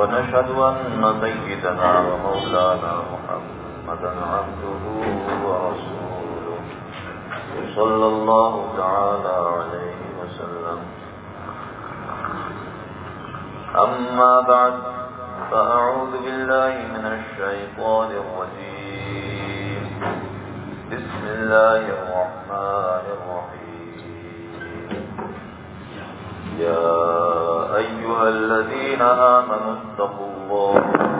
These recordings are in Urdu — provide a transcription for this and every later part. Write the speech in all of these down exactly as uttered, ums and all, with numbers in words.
ونشهد أن سيدنا ومولانا محمدا عبده ورسوله صلى الله تعالى عليه وسلم. أما بعد فأعوذ بالله من الشيطان الرجيم. بسم الله الرحمن الرحيم. يا أيها الذين آمنوا اتقوا الله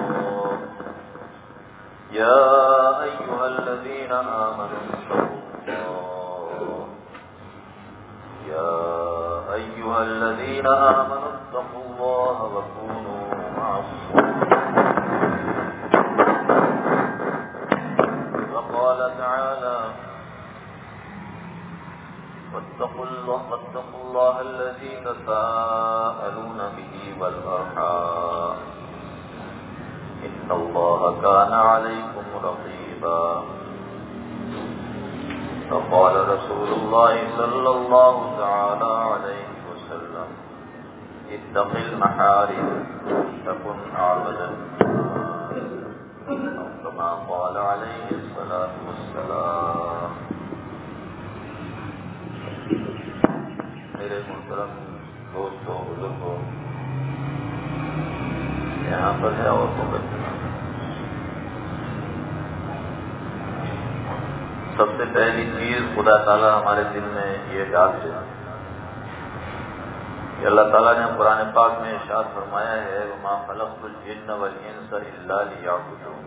يا أيها الذين آمنوا اتقوا الله يا أيها الذين آمنوا اتقوا الله وكونوا مع الصادقين. وقال تعالى واتقوا الله واتقوا الله الذي تساءلون به والأرحام إن الله كان عليكم رقيبا. فقال رسول الله صلى الله تعالى عليه وسلم اتق المحارم تكن أعبد الناس، أو كما قال عليه الصلاة والسلام. میرے محترم دوستوں بزرگوں، یہاں پر ہے اور کو بچنا. سب سے پہلی چیز خدا تعالیٰ ہمارے دل میں یہ ڈال دے کہ اللہ تعالیٰ نے قرآن پاک میں ارشاد فرمایا ہے وما خلقت الجن والانس الا لیعبدون.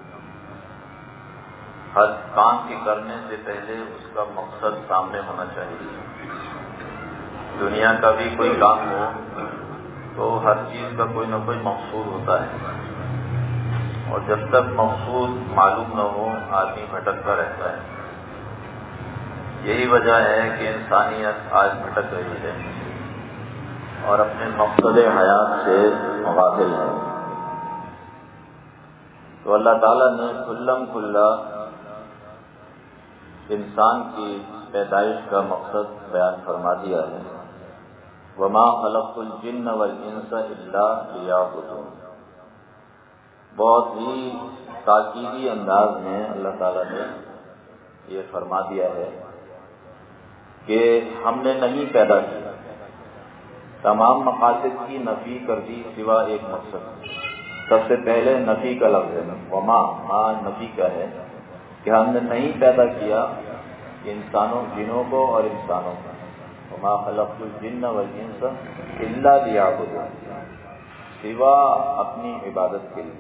ہر کام کے کرنے سے پہلے اس کا مقصد سامنے ہونا چاہیے. دنیا کا بھی کوئی کام ہو تو ہر چیز کا کوئی نہ کوئی مقصود ہوتا ہے، اور جب تک مقصود معلوم نہ ہو آدمی بھٹکتا رہتا ہے. یہی وجہ ہے کہ انسانیت آج بھٹک رہی ہے اور اپنے مقصد حیات سے مغافل ہے. تو اللہ تعالیٰ نے کھلم کھلا انسان کی پیدائش کا مقصد بیان فرما دیا ہے. وما خلقت الجن والانس الا لیعبدون. بہت ہی تاکیدی انداز میں اللہ تعالیٰ نے یہ فرما دیا ہے کہ ہم نے نہیں پیدا کیا. تمام مقاصد کی نفی کر دی سوا ایک مقصد. سب سے پہلے نفی کا لفظ ہے وما، ماں نفی کا ہے کہ ہم نے نہیں پیدا کیا انسانوں جنوں کو اور انسانوں کو. وما خلقت الجن والانس الا لیعبدون، سوا اپنی عبادت کے لیے.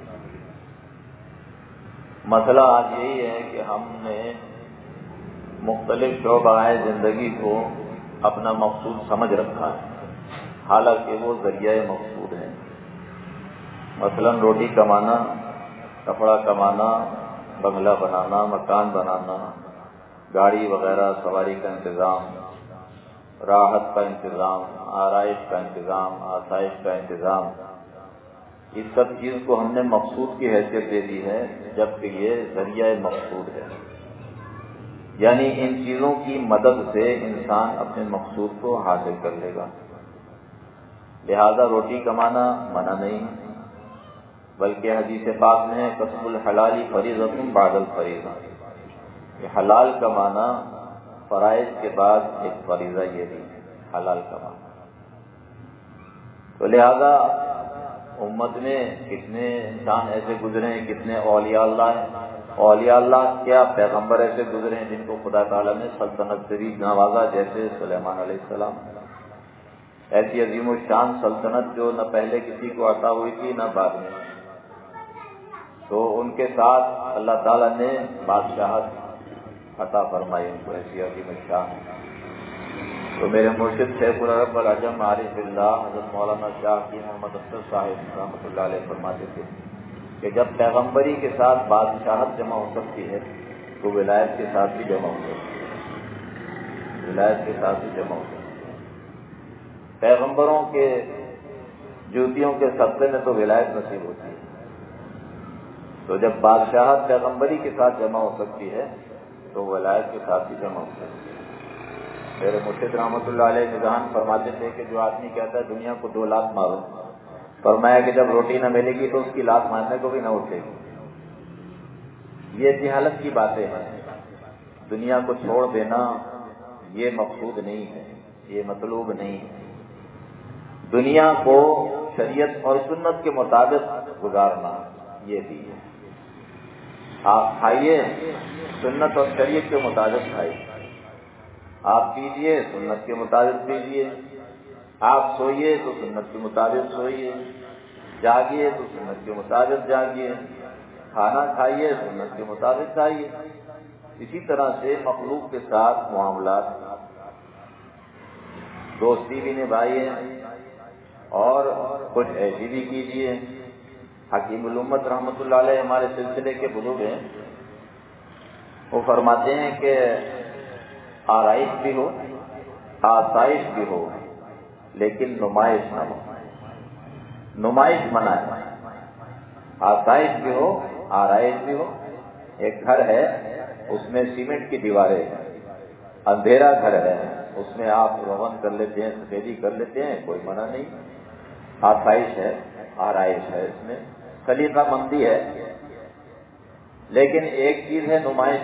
مسئلہ آج یہی ہے کہ ہم نے مختلف شعبۂ زندگی کو اپنا مقصود سمجھ رکھا ہے، حالانکہ وہ ذریعہ مقصود ہے. مثلا روٹی کمانا، کپڑا کمانا، بنگلہ بنانا، مکان بنانا، گاڑی وغیرہ سواری کا انتظام، راحت کا انتظام، آرائش کا انتظام، آسائش کا انتظام، اس سب چیز کو ہم نے مقصود کی حیثیت دے دی ہے، جبکہ یہ ذریعہ مقصود ہے. یعنی ان چیزوں کی مدد سے انسان اپنے مقصود کو حاصل کر لے گا. لہذا روٹی کمانا منع نہیں، بلکہ حدیث پاک میں کسب الحلال فریضۃ بعد الفریضہ، یہ حلال کمانا فرائض کے بعد ایک فریضہ یہ بھی ہے، حلال کمانا. تو لہذا امت میں کتنے انسان ایسے گزرے ہیں، کتنے اولیاء اللہ ہیں. اولیاء اللہ کیا پیغمبر ایسے گزرے ہیں جن کو خدا تعالیٰ نے سلطنت سے بھی نوازا، جیسے سلیمان علیہ السلام. ایسی عظیم الشان سلطنت جو نہ پہلے کسی کو عطا ہوئی تھی نہ بعد میں. تو ان کے ساتھ اللہ تعالیٰ نے بادشاہت عطا فرمائی ان کو، ایسی عظیم الشان. تو میرے مرشد شیخ العرب العجم عارف اللہ حضرت مولانا شاہ کی محمد اختر صاحب رحمۃ اللہ علیہ فرماتے تھے کہ جب پیغمبری کے ساتھ بادشاہت جمع ہو سکتی ہے تو ولایت کے ساتھ بھی جمع ہو سکتی ہے، ولایت کے ساتھ بھی جمع ہو سکتی ہے. پیغمبروں کے جوتیوں کے صدقے میں تو ولایت نصیب ہوتی ہے. تو جب بادشاہت پیغمبری کے ساتھ جمع ہو سکتی ہے تو ولایت کے ساتھ بھی جمع ہو سکتی ہے. میرے مرشد رحمۃ اللہ علیہ نظام فرماتے تھے کہ جو آدمی کہتا ہے دنیا کو دو لاکھ مارو فرمایا کہ جب روٹی نہ ملے گی تو اس کی لات مارنے کو بھی نہ اٹھے گی۔ یہ جہالت کی باتیں ہیں۔ دنیا کو چھوڑ دینا یہ مقصود نہیں ہے، یہ مطلوب نہیں ہے۔ دنیا کو شریعت اور سنت کے مطابق گزارنا یہ بھی ہے۔ آپ کھائیے سنت اور شریعت کے مطابق کھائیے، آپ پیجیے سنت کے مطابق پیجیے، آپ سوئیے تو سنت کے مطابق سوئیے، جاگیے تو سنت کے مطابق جاگیے، کھانا کھائیے سنت کے مطابق کھائیے۔ اسی طرح سے مخلوق کے ساتھ معاملات، دوستی بھی نبھائیے اور کچھ ایسی بھی کیجیے۔ حکیم الامت رحمۃ اللہ علیہ ہمارے سلسلے کے بزرگ ہیں، وہ فرماتے ہیں کہ آرائش بھی ہو، آسائش بھی ہو، لیکن نمائش نہ ہو۔ نمائش منع ہے، آسائش بھی ہو، آرائش بھی ہو۔ ایک گھر ہے اس میں سیمنٹ کی دیواریں ہیں، اندھیرا گھر ہے، اس میں آپ روغن کر لیتے ہیں، سفیدی کر لیتے ہیں، کوئی منع نہیں۔ آسائش ہے، آرائش ہے، اس میں سلیقہ مندی ہے۔ لیکن ایک چیز ہے نمائش،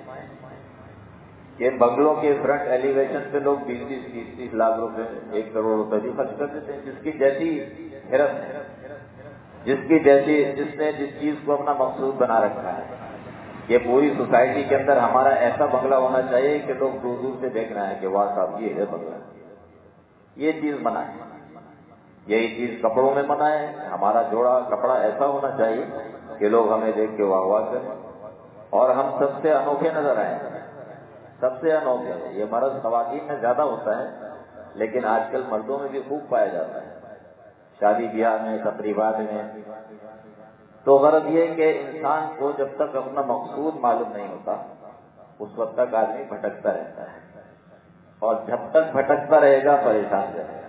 یہ بنگلوں کے فرنٹ ایلیویشن پہ لوگ بیس بیس تیس تیس لاکھ روپے ایک کروڑ روپے بھی خرچ کر دیتے ہیں، جس کی جیسی حرف ہے، جس کی جیسی جس نے جس چیز کو اپنا مقصود بنا رکھا ہے۔ یہ پوری سوسائٹی کے اندر ہمارا ایسا بنگلہ ہونا چاہیے کہ لوگ دور دور سے دیکھنا ہے کہ واہ صاحب یہ ہے بنگلہ۔ یہ چیز منع ہے، یہی چیز کپڑوں میں منع ہے۔ ہمارا جوڑا کپڑا ایسا ہونا چاہیے کہ لوگ ہمیں دیکھ کے واہ واہ کریں اور ہم سب سے انوکھے نظر آئیں، سب سے انوکھے۔ یہ مرض خواتین میں زیادہ ہوتا ہے لیکن آج کل مردوں میں بھی خوب پایا جاتا ہے، شادی بیاہ میں، تقریبات میں۔ تو غرض یہ کہ انسان کو جب تک اپنا مقصود معلوم نہیں ہوتا اس وقت تک آدمی بھٹکتا رہتا ہے، اور جب تک بھٹکتا رہے گا پریشان رہے گا۔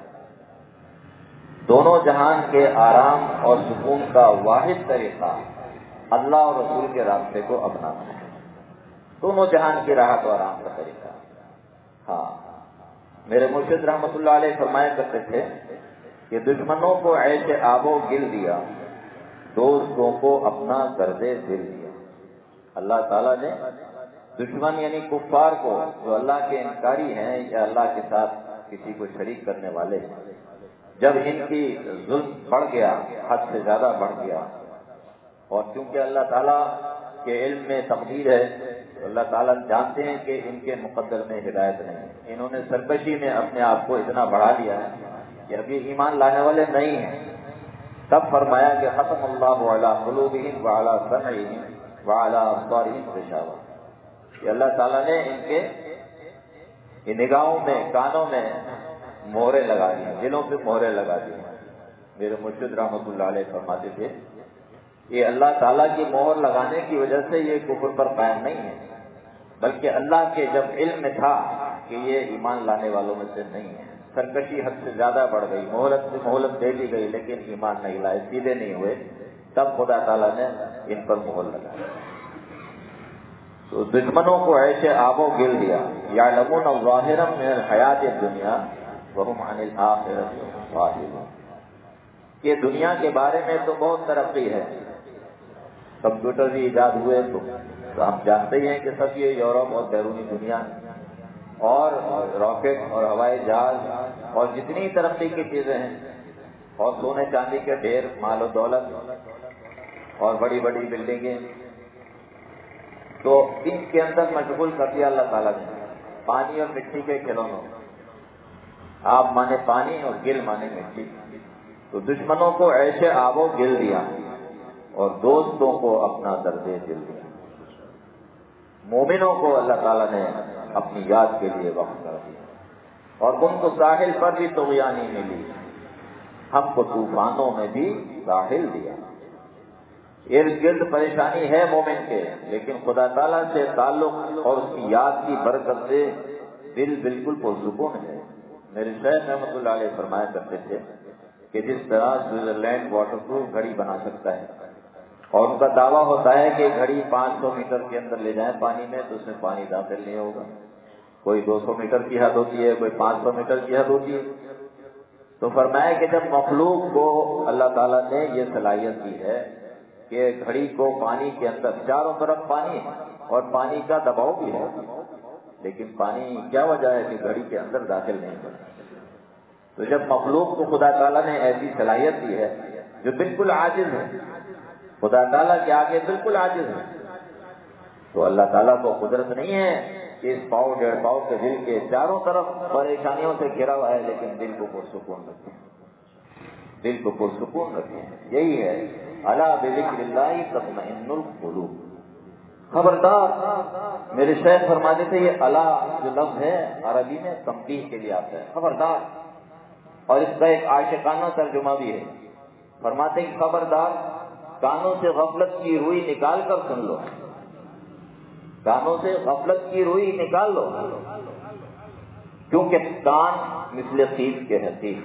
دونوں جہان کے آرام اور سکون کا واحد طریقہ اللہ اور رسول کے راستے کو اپنانا ہے، دونوں جہان کی راحت و آرام کا طریقہ۔ ہاں، میرے مرشد رحمۃ اللہ علیہ فرمایا کرتے تھے کہ دشمنوں کو عیش آب و گل دیا، دوستوں کو اپنا درد دل دیا۔ اللہ تعالیٰ نے دشمن یعنی کفار کو، جو اللہ کے انکاری ہیں یا اللہ کے ساتھ کسی کو شریک کرنے والے ہیں، جب ان کی ظلم بڑھ گیا، حد سے زیادہ بڑھ گیا، اور چونکہ اللہ تعالیٰ کے علم میں تقدیر ہے، اللہ تعالیٰ جانتے ہیں کہ ان کے مقدر میں ہدایت نہیں، انہوں نے سرکشی میں اپنے آپ کو اتنا بڑھا لیا ہے کہ ابھی ایمان لانے والے نہیں ہیں۔ تب فرمایا کہ ختم اللہ علی قلوبہم وعلی سمعہم وعلی ابصارہم غشاوہ، کہ اللہ تعالیٰ نے ان کے نگاہوں میں، کانوں میں مہرے لگا دی، دلوں پہ مہرے لگا دی۔ میرے مرشد رحمۃ اللہ علیہ فرماتے تھے یہ اللہ تعالیٰ کی مہر لگانے کی وجہ سے یہ کفر پر قائم نہیں ہے، بلکہ اللہ کے جب علم میں تھا کہ یہ ایمان لانے والوں میں سے نہیں ہے، سرکشی حد سے زیادہ بڑھ گئی، مہلت سے مہلت دے دی گئی لیکن ایمان نہیں لائے، سیدھے نہیں ہوئے، تب خدا تعالیٰ نے ان پر مہر لگائی۔ تو دشمنوں کو ایسے آب و گل دیا، یعلمون ظاہرا من الحیات الدنیا وہم عن الآخرۃ غافلون، کہ دنیا کے بارے میں تو بہت ترقی ہے، کمپیوٹر بھی ایجاد ہوئے تو ہم جانتے ہی ہیں کہ سب یہ یورپ اور بیرونی دنیا اور راکٹ اور ہوائی جہاز اور جتنی ترقی کی چیزیں ہیں اور سونے چاندی کے ڈھیر، مال و دولت اور بڑی بڑی بلڈنگیں، تو ان کے اندر مشغول کر دیا اللہ تعالیٰ نے پانی اور مٹی کے کھلونوں، آپ مانے پانی اور گل مانے مٹی۔ تو دشمنوں کو ایسے آب و گل دیا اور دوستوں کو اپنا درد دل دیا۔ مومنوں کو اللہ تعالیٰ نے اپنی یاد کے لیے وقت کر دیا، اور ان کو ساحل پر بھی طغیانی ملی، ہم کو طوفانوں میں بھی ساحل دیا۔ ارد گرد پریشانی ہے مومن کے، لیکن خدا تعالیٰ سے تعلق اور اس کی یاد کی برکت سے دل بالکل پرسکون ہے۔ میرے شیخ رحمۃ اللہ علیہ فرمایا کرتے تھے کہ جس طرح سوئٹزرلینڈ واٹر پروف گھڑی بنا سکتا ہے، اور ان کا دعویٰ ہوتا ہے کہ گھڑی پانچ سو میٹر کے اندر لے جائیں پانی میں تو اس میں پانی داخل نہیں ہوگا، کوئی دو سو میٹر کی حد ہوتی ہے، کوئی پانچ سو میٹر کی حد ہوتی ہے، تو فرمایا کہ جب مخلوق کو اللہ تعالیٰ نے یہ صلاحیت دی ہے کہ گھڑی کو پانی کے اندر چاروں طرف پانی ہے اور پانی کا دباؤ بھی ہے، لیکن پانی کیا وجہ ہے کہ گھڑی کے اندر داخل نہیں ہوتا؟ تو جب مخلوق کو خدا تعالیٰ نے ایسی صلاحیت دی ہے جو بالکل عاجز ہے، خدا تعالیٰ کے آگے بالکل عاجز ہے، تو اللہ تعالیٰ کو قدرت نہیں ہے کہ اس پاؤ ڈیڑھ پاؤ کے دل کے چاروں طرف پریشانیوں سے گھرا ہوا ہے لیکن دل کو پرسکون رکھے، دل کو پرسکون رکھے۔ یہی ہے الا بذکر اللہ تطمئن القلوب۔ خبردار، میرے شیخ فرماتے تھے یہ الا جو لفظ ہے عربی میں تنبیہ کے لیے آتا ہے، خبردار، اور اس کا ایک عاشقانہ ترجمہ بھی ہے۔ فرماتے ہیں خبردار، کانوں سے غفلت کی روئی نکال کر سن لو، کانوں سے غفلت کی روئی نکال لو، کیونکہ کان مثل قیف کے حقیق،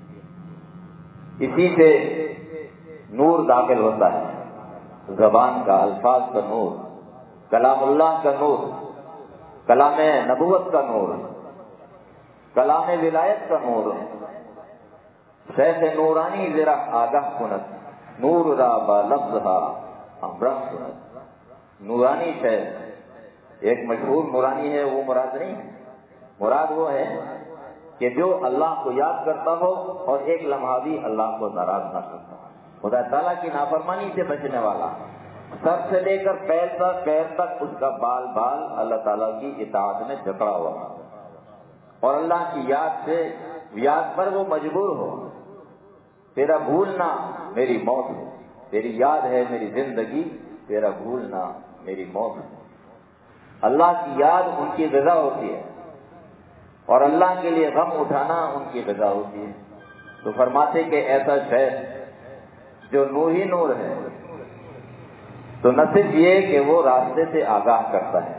اسی سے نور داخل ہوتا ہے، زبان کا، الفاظ کا نور، کلام اللہ کا نور، کلام نبوت کا نور، کلام ولایت کا نور۔ شیخ نورانی ذرا آگاہ کنت، نور را با لفظہا امرہ سنت۔ نورانی شیخ ایک مشہور نورانی ہے، وہ مراد نہیں ہے، مراد وہ ہے کہ جو اللہ کو یاد کرتا ہو اور ایک لمحہ بھی اللہ کو ناراض نہ کرتا ہو، خدا تعالیٰ کی نافرمانی سے بچنے والا، سر سے لے کر پیر تک پیر تک اس کا بال بال اللہ تعالیٰ کی اطاعت میں جکڑا ہوا، اور اللہ کی یاد سے یاد پر وہ مجبور ہو۔ تیرا بھولنا میری موت ہے، تیری یاد ہے میری زندگی، تیرا بھولنا میری موت ہے۔ اللہ کی یاد ان کی غذا ہوتی ہے، اور اللہ کے لیے غم اٹھانا ان کی غذا ہوتی ہے۔ تو فرماتے کہ ایسا شیخ جو نور ہی نور ہے، تو نہ صرف یہ کہ وہ راستے سے آگاہ کرتا ہے،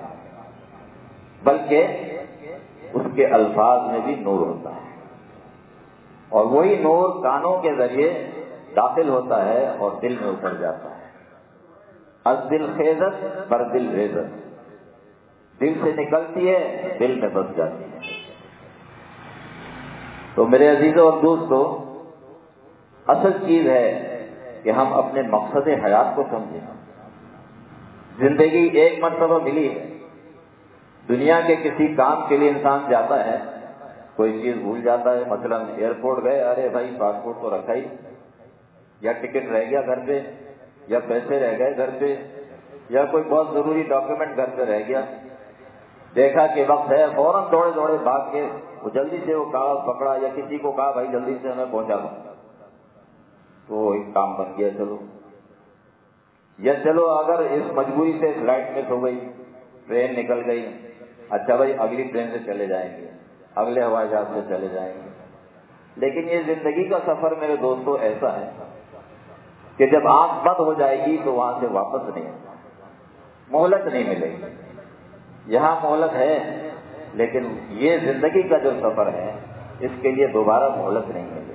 بلکہ اس کے الفاظ میں بھی نور ہوتا ہے، اور وہی نور کانوں کے ذریعے داخل ہوتا ہے اور دل میں اتر جاتا ہے۔ از دل خیزت بر دل ریزت، دل سے نکلتی ہے دل میں بس جاتی ہے۔ تو میرے عزیزوں اور دوستوں، اصل چیز ہے کہ ہم اپنے مقصد حیات کو سمجھیں۔ زندگی ایک مرتبہ ملی ہے، دنیا کے کسی کام کے لیے انسان جاتا ہے، کوئی چیز بھول جاتا ہے، مثلا ایئرپورٹ گئے، ارے بھائی پاسپورٹ تو رکھا ہی، یا ٹکٹ رہ گیا گھر پہ، یا پیسے رہ گئے گھر پہ، یا کوئی بہت ضروری ڈاکیومنٹ گھر پہ رہ گیا، دیکھا کہ وقت ہے، فوراً دوڑے دوڑے بھاگ کے وہ جلدی سے وہ کاغذ پکڑا، یا کسی کو کہا بھائی جلدی سے ہمیں پہنچا دو، تو ایک کام بن گیا چلو۔ یا چلو اگر اس مجبوری سے فلائٹ مس ہو گئی، ٹرین نکل گئی، اچھا بھائی اگلی ٹرین سے چلے جائیں گے، اگلے ہوائی جہاز سے چلے جائیں گے۔ لیکن یہ زندگی کا سفر میرے دوستوں ایسا ہے کہ جب آنکھ بند ہو جائے گی تو وہاں سے واپس نہیں، مہلت نہیں ملے گی۔ یہاں مہلت ہے، لیکن یہ زندگی کا جو سفر ہے اس کے لیے دوبارہ مہلت نہیں ملے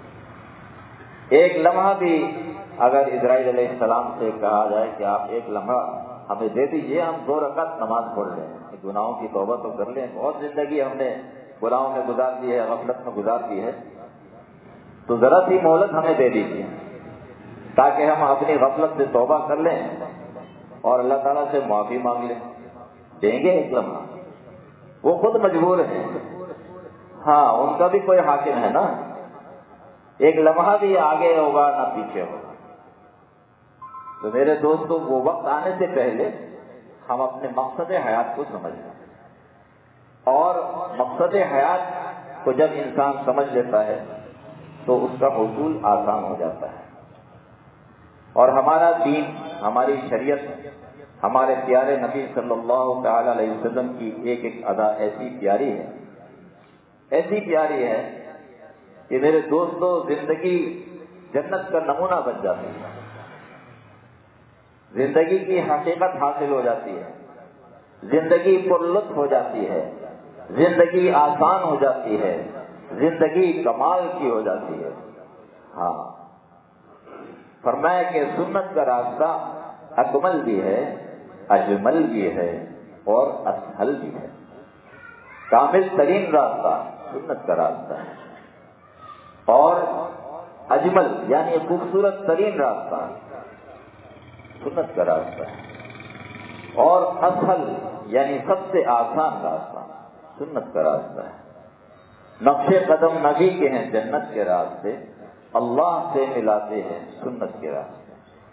گی۔ ایک لمحہ بھی اگر اسرائیل علیہ السلام سے کہا جائے کہ آپ ایک لمحہ ہمیں دے دیجیے، ہم دو رکعت نماز پڑھ لیں، گناہوں کی توبہ تو کر لیں، بہت زندگی ہم نے گناہوں میں گزار دی ہے، غفلت میں گزار دی ہے، تو ذرا سی مہلت ہمیں دے دیجیے تاکہ ہم اپنی غفلت سے توبہ کر لیں اور اللہ تعالیٰ سے معافی مانگ لیں۔ دیں گے ایک لمحہ؟ وہ خود مجبور ہیں، ہاں ان کا بھی کوئی حاکم ہے نا، ایک لمحہ بھی آگے ہوگا نہ پیچھے ہوگا۔ تو میرے دوستوں، وہ وقت آنے سے پہلے ہم اپنے مقصد حیات کو سمجھ لیں، اور مقصد حیات کو جب انسان سمجھ لیتا ہے تو اس کا حصول آسان ہو جاتا ہے۔ اور ہمارا دین، ہماری شریعت، ہمارے پیارے نبی صلی اللہ تعالی علیہ وسلم کی ایک ایک ادا ایسی پیاری ہے، ایسی پیاری ہے کہ میرے دوستوں زندگی جنت کا نمونہ بن جاتی ہے، زندگی کی حقیقت حاصل ہو جاتی ہے، زندگی پر لطف ہو جاتی ہے، زندگی آسان ہو جاتی ہے، زندگی کمال کی ہو جاتی ہے۔ ہاں، فرمایا کہ سنت کا راستہ اکمل بھی ہے، اجمل بھی ہے اور اسہل بھی ہے۔ کامل ترین راستہ سنت کا راستہ ہے۔ اور اجمل یعنی خوبصورت ترین راستہ سنت کا راستہ ہے، اور اسہل یعنی سب سے آسان راستہ سنت کا راستہ ہے۔ نقش قدم نبی کے ہیں جنت کے راستے، اللہ سے ملاتے ہیں سنت کے راستے۔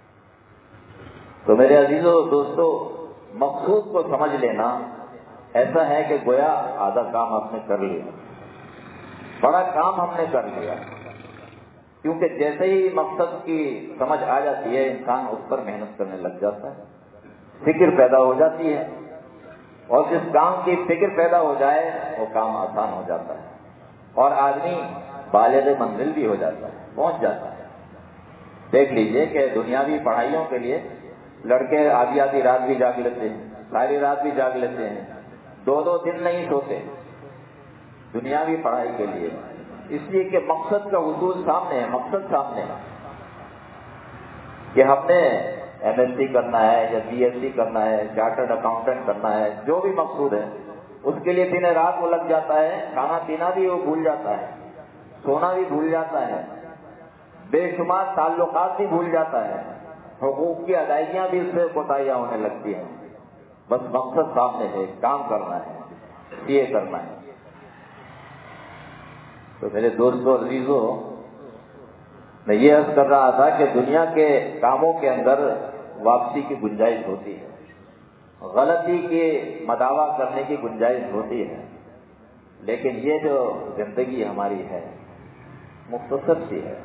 تو میرے عزیزوں دوستو، مقصود کو سمجھ لینا ایسا ہے کہ گویا آدھا کام آپ نے کر لیا، بڑا کام ہم نے کر لیا، کیونکہ جیسے ہی مقصد کی سمجھ آ جاتی ہے انسان اس پر محنت کرنے لگ جاتا ہے، فکر پیدا ہو جاتی ہے، اور جس کام کی فکر پیدا ہو جائے وہ کام آسان ہو جاتا ہے اور آدمی بالغ منزل بھی ہو جاتا ہے، پہنچ جاتا ہے۔ دیکھ لیجئے کہ دنیاوی پڑھائیوں کے لیے لڑکے آدھی آدھی رات بھی جاگ لیتے ہیں، ساری رات بھی جاگ لیتے ہیں، دو دو دن نہیں سوتے دنیاوی پڑھائی کے لیے، اس لیے کہ مقصد کا حصول سامنے ہے، مقصد سامنے ہے کہ ہم نے ایم ایس سی کرنا ہے یا بی ایس سی کرنا ہے، چارٹرڈ اکاؤنٹنٹ کرنا ہے، جو بھی مقصود ہے اس کے لیے دن رات وہ لگ جاتا ہے، کھانا پینا بھی وہ بھول جاتا ہے، سونا بھی بھول جاتا ہے، بے شمار تعلقات بھی بھول جاتا ہے، حقوق کی ادائیگیاں بھی اس سے کوتاہیاں ہونے لگتی ہیں، بس مقصد سامنے ہے، کام کرنا ہے، یہ کرنا ہے۔ تو میرے دوستوں عزیزوں، میں یہ عرض کر رہا تھا کہ دنیا کے کاموں کے اندر واپسی کی گنجائش ہوتی ہے، غلطی کی مداوع کرنے کی گنجائش ہوتی ہے، لیکن یہ جو زندگی ہماری ہے مختصر سی ہے۔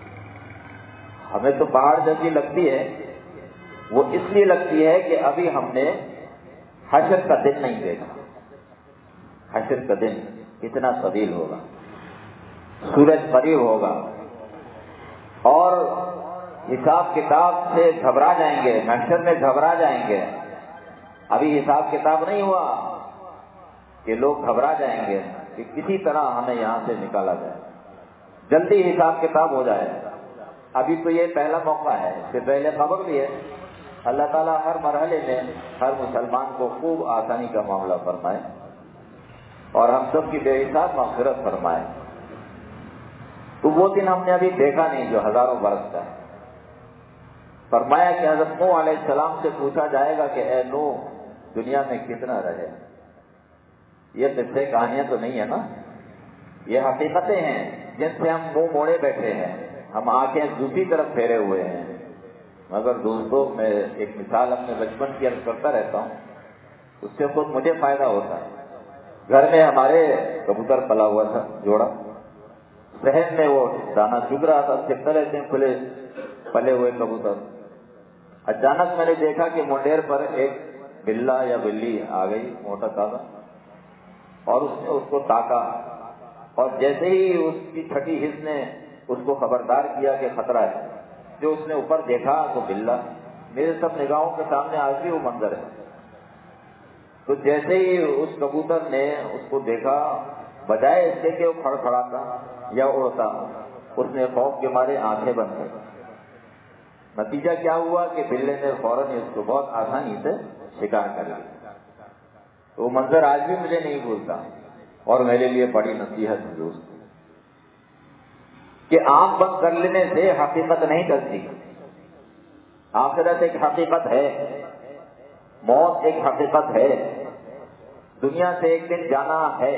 ہمیں تو پہاڑ جیسی لگتی ہے، وہ اس لیے لگتی ہے کہ ابھی ہم نے حشر کا دن نہیں دیکھا۔ حشر کا دن کتنا طویل ہوگا، سورج قریب ہوگا اور حساب کتاب سے گھبرا جائیں گے، محشر میں گھبرا جائیں گے۔ ابھی حساب کتاب نہیں ہوا کہ لوگ گھبرا جائیں گے کہ کسی طرح ہمیں یہاں سے نکالا جائے، جلدی حساب کتاب ہو جائے۔ ابھی تو یہ پہلا موقع ہے، اس سے پہلے خبر بھی ہے۔ اللہ تعالیٰ ہر مرحلے میں ہر مسلمان کو خوب آسانی کا معاملہ فرمائے اور ہم سب کی بے حساب مغفرت فرمائے۔ تو وہ دن ہم نے ابھی دیکھا نہیں جو ہزاروں برس کا ہے۔ فرمایا کہ حضرت نوح علیہ السلام سے پوچھا جائے گا کہ اے نوح دنیا میں کتنا رہے؟ یہ قصے کہانیاں تو نہیں ہے نا، یہ حقیقتیں ہیں جن سے ہم منہ موڑے بیٹھے ہیں، ہم آنکھیں دوسری طرف پھیرے ہوئے ہیں۔ مگر دوستو، میں ایک مثال اپنے بچپن کی عرض کرتا رہتا ہوں، اس سے خود مجھے فائدہ ہوتا ہے۔ گھر میں ہمارے کبوتر پلا ہوا تھا جوڑا، صحن میں وہ دانا چگ رہا تھا، چپتے رہتے ہیں کھلے پلے ہوئے کبوتر۔ اچانک میں نے دیکھا کہ منڈیر پر ایک بلا یا بلی آ گئی، موٹا تازہ، اور اس نے اس کو تاکا، اور جیسے ہی اس کی چھٹی حص نے اس کو خبردار کیا کہ خطرہ ہے، جو اس نے اوپر دیکھا تو بلا، میرے سب نگاہوں کے سامنے آج بھی وہ منظر ہے۔ تو جیسے ہی اس کبوتر نے اس کو دیکھا، بجائے اس کے کہ وہ کھڑ کھڑاتا یا اڑتا، اس نے خوف کے مارے آنکھیں بند کر۔ نتیجہ کیا ہوا کہ بلے نے فوراً اس کو بہت آسانی سے شکار کر لیا۔ وہ منظر آج بھی مجھے نہیں بھولتا اور میرے لیے بڑی نصیحت ہے دوست کہ آنکھ بند کر لینے سے حقیقت نہیں ڈلتی۔ آخرت ایک حقیقت ہے، موت ایک حقیقت ہے، دنیا سے ایک دن جانا ہے،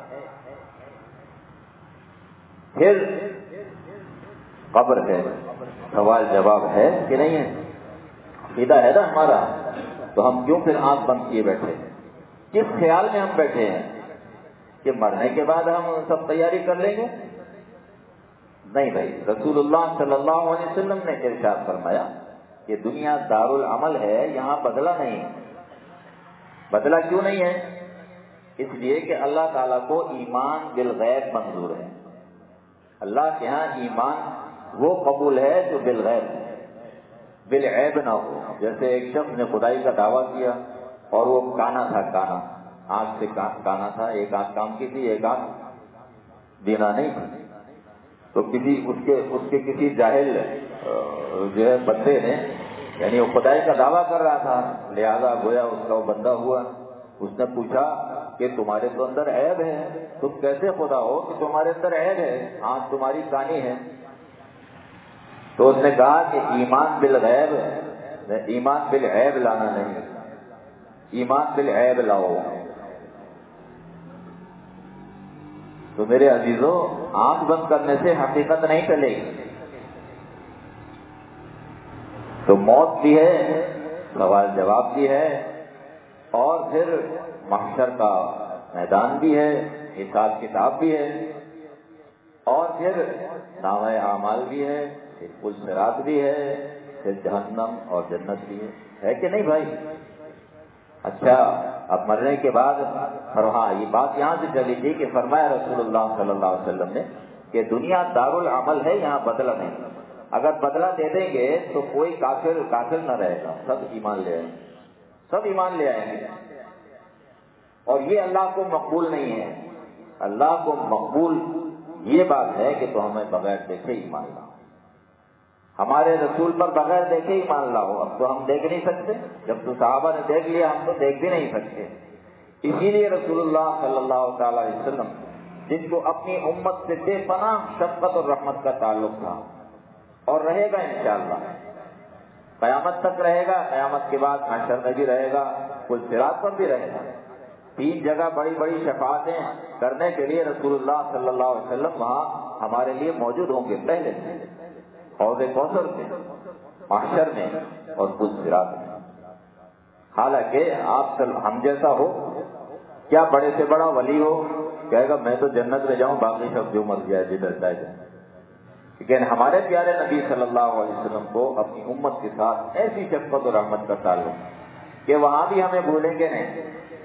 پھر قبر ہے، سوال جواب ہے کہ نہیں ہے؟ عقیدہ ہے نا ہمارا، تو ہم کیوں پھر آنکھ بند کیے بیٹھے؟ کس خیال میں ہم بیٹھے ہیں کہ مرنے کے بعد ہم سب تیاری کر لیں گے؟ نہیں بھائی، رسول اللہ صلی اللہ علیہ وسلم نے ارشاد فرمایا کہ دنیا دار العمل ہے، یہاں بدلہ نہیں۔ بدلہ کیوں نہیں ہے؟ اس لیے کہ اللہ تعالیٰ کو ایمان بالغیب منظور ہے۔ اللہ کے ہاں ایمان وہ قبول ہے جو بالغیب ہے، بالعیب نہ ہو۔ جیسے ایک شخص نے خدائی کا دعویٰ کیا اور وہ کانا تھا، کانا آنکھ سے کانا تھا، ایک آنکھ کام کی تھی، ایک آنکھ بینا نہیں تھی۔ تو کسی اس کے اس کے کسی جاہل جو ہے بندے نے، یعنی وہ خدائی کا دعویٰ کر رہا تھا، لہذا گویا اس کا وہ بندہ ہوا، اس نے پوچھا کہ تمہارے تو اندر عیب ہے، تم کیسے خدا ہو کہ تمہارے اندر عیب ہے، آنکھ تمہاری کانی ہے؟ تو اس نے کہا کہ ایمان بالغیب، ایمان بالعیب لانا نہیں، ایمان بالعیب لاؤ۔ تو میرے عزیزوں، آنکھ بند کرنے سے حقیقت نہیں چلے گی۔ تو موت بھی ہے، سوال جواب بھی ہے، اور پھر محشر کا میدان بھی ہے، حساب کتاب بھی ہے، اور پھر نامہ اعمال بھی ہے، پھر پل صراط بھی ہے، پھر جہنم اور جنت بھی ہے، ہے کہ نہیں بھائی؟ اچھا، اب مرنے کے بعد ہاں یہ بات یہاں سے چلی تھی کہ فرمایا رسول اللہ صلی اللہ علیہ وسلم نے کہ دنیا دار العمل ہے، یہاں بدلہ نہیں، اگر بدلہ دے دیں گے تو کوئی کافر کافر نہ رہے گا، سب ایمان لے آئیں گے، سب ایمان لے آئیں گے، اور یہ اللہ کو مقبول نہیں ہے۔ اللہ کو مقبول یہ بات ہے کہ تو ہمیں بغیر دیکھے ایمان لاؤ، ہمارے رسول پر بغیر دیکھے ایمان لاؤ۔ اب تو ہم دیکھ نہیں سکتے، جب تو صحابہ نے دیکھ لیا ہم تو دیکھ بھی نہیں سکتے۔ اسی لیے رسول اللہ صلی اللہ تعالی علیہ وسلم، جن کو اپنی امت سے بے پناہ شفقت اور رحمت کا تعلق تھا، اور رہے گا انشاءاللہ، قیامت تک رہے گا، قیامت کے بعد محشر میں بھی رہے گا، پل صراط پر بھی رہے گا۔ تین جگہ بڑی بڑی شفاعتیں کرنے کے لیے رسول اللہ صلی اللہ علیہ وسلم وہاں ہمارے لیے موجود ہوں گے، پہلے سے حوض کوثر میں، محشر میں اور پل صراط میں۔ حالانکہ آپ ہم جیسا ہو، کیا بڑے سے بڑا ولی ہو کہے گا میں تو جنت میں جاؤں، باقی سب جو مر جائے جدھر جائے جائے، لیکن ہمارے پیارے نبی صلی اللہ علیہ وسلم کو اپنی امت کے ساتھ ایسی شفقت اور رحمت کا تعلق کہ وہاں بھی ہمیں بھولیں گے نہیں۔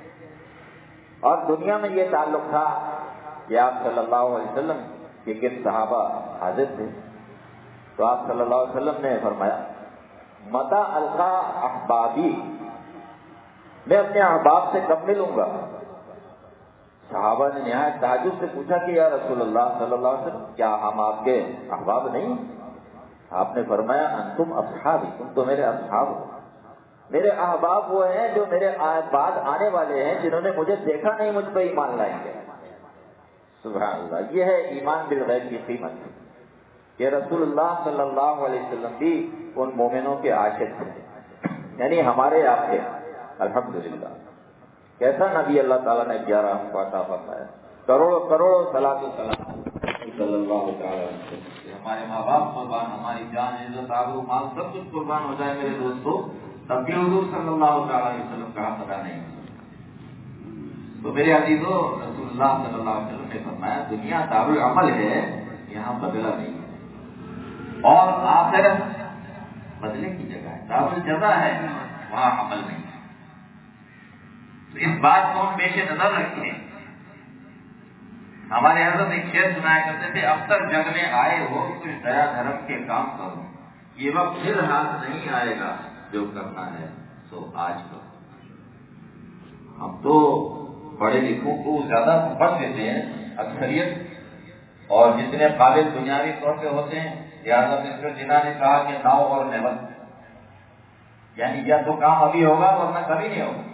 اور دنیا میں یہ تعلق تھا کہ آپ صلی اللہ علیہ وسلم کے گرد صحابہ حاضر تھے، تو آپ صلی اللہ علیہ وسلم نے فرمایا متا القا احبابی، میں اپنے احباب سے کب ملوں گا؟ صحابہ نے نہایت تعجب سے پوچھا کہ یا رسول اللہ صلی اللہ علیہ وسلم، کیا ہم آپ کے احباب نہیں؟ آپ نے فرمایا انتم اصحابی، تم تو میرے اصحاب ہو۔ میرے احباب وہ ہیں جو میرے بعد آنے والے ہیں، جنہوں نے مجھے دیکھا نہیں مجھ پہ ایمان لائیں گے۔ سبحان اللہ، یہ ہے ایمان بالغیب کی قیمت، کہ رسول اللہ صلی اللہ علیہ وسلم بھی ان مومنوں کے عاشق تھے، یعنی ہمارے آپ کے۔ الحمدللہ، کیسا نبی اللہ تعالیٰ نے گیارہ ہم کو عطا فرمایا، کروڑوں کروڑوں صلاۃ و سلام صلی اللہ تعالیٰ علیہ وسلم۔ ہمارے ماں باپ قربان، ہماری جان عزت آبرو مال سب کچھ قربان ہو جائے میرے دوستو، تب بھی حضور صلی اللہ تعالیٰ علیہ وسلم کا حق ادا نہیں۔ تو میرے عزیزو، رسول اللہ صلی اللہ علیہ وسلم نے فرمایا دنیا دار العمل ہے، یہاں بدلہ نہیں ہے، اور آخرت بدلے کی جگہ ہے، دار الجزا ہے، وہاں عمل نہیں ہے۔ تو اس بات کو ہم پیش نظر رکھیں۔ ہمارے حضرت ایک شعر سنایا کرتے تھے، اب تک جگ میں آئے ہو کچھ دیا دھرم کے کام کرو، یہ وقت پھر ہاتھ نہیں آئے گا، جو کرنا ہے سو آج کرو۔ ہم تو بڑے لکھوں کو زیادہ پڑھ دیتے ہیں اکثریت، اور جتنے قابل دنیاوی طور پہ ہوتے ہیں، لہٰذا مسٹر جناح نے کہا کہ ناؤ اور نیور، یعنی یا تو کام ابھی ہوگا ورنہ کبھی نہیں ہوگا۔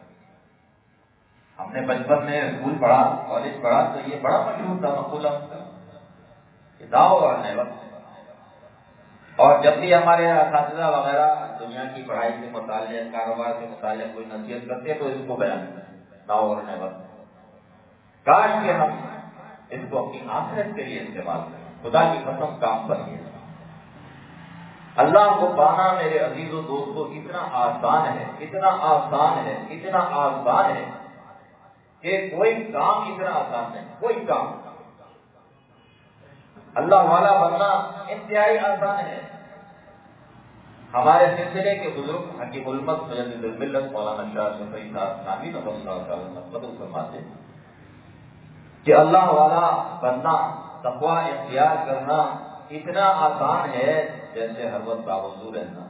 ہم نے بچپن میں اسکول پڑھا، کالج پڑھا، تو یہ بڑا مشہور تھا مقولہ کہ ناؤ اور نیور۔ اور جب بھی ہمارے اساتذہ وغیرہ دنیا کی پڑھائی سے متعلق، کاروبار سے متعلق کوئی نصیحت کرتے تو اس کو بیان ناؤ اور نیور۔ کاش کہ ہم اس کو اپنی آخرت کے لیے استعمال کریں، خدا کی قسم کام بنیے۔ اللہ کو پانا میرے عزیز و دوستو اتنا آسان ہے، اتنا آسان ہے، اتنا آسان ہے کہ کوئی کام اتنا آسان نہیں، کوئی کام اللہ والا بننا انتہائی آسان ہے۔ ہمارے سلسلے کے بزرگ حکیم الامت مجدد الملت مولانا شاہ شفیع صاحب نامی نظر اللہ تعالیٰ مدعو فرماتے ہیں کہ اللہ والا بننا، تقویٰ اختیار کرنا اتنا آسان ہے جیسے ہر وقت باوضو رہنا۔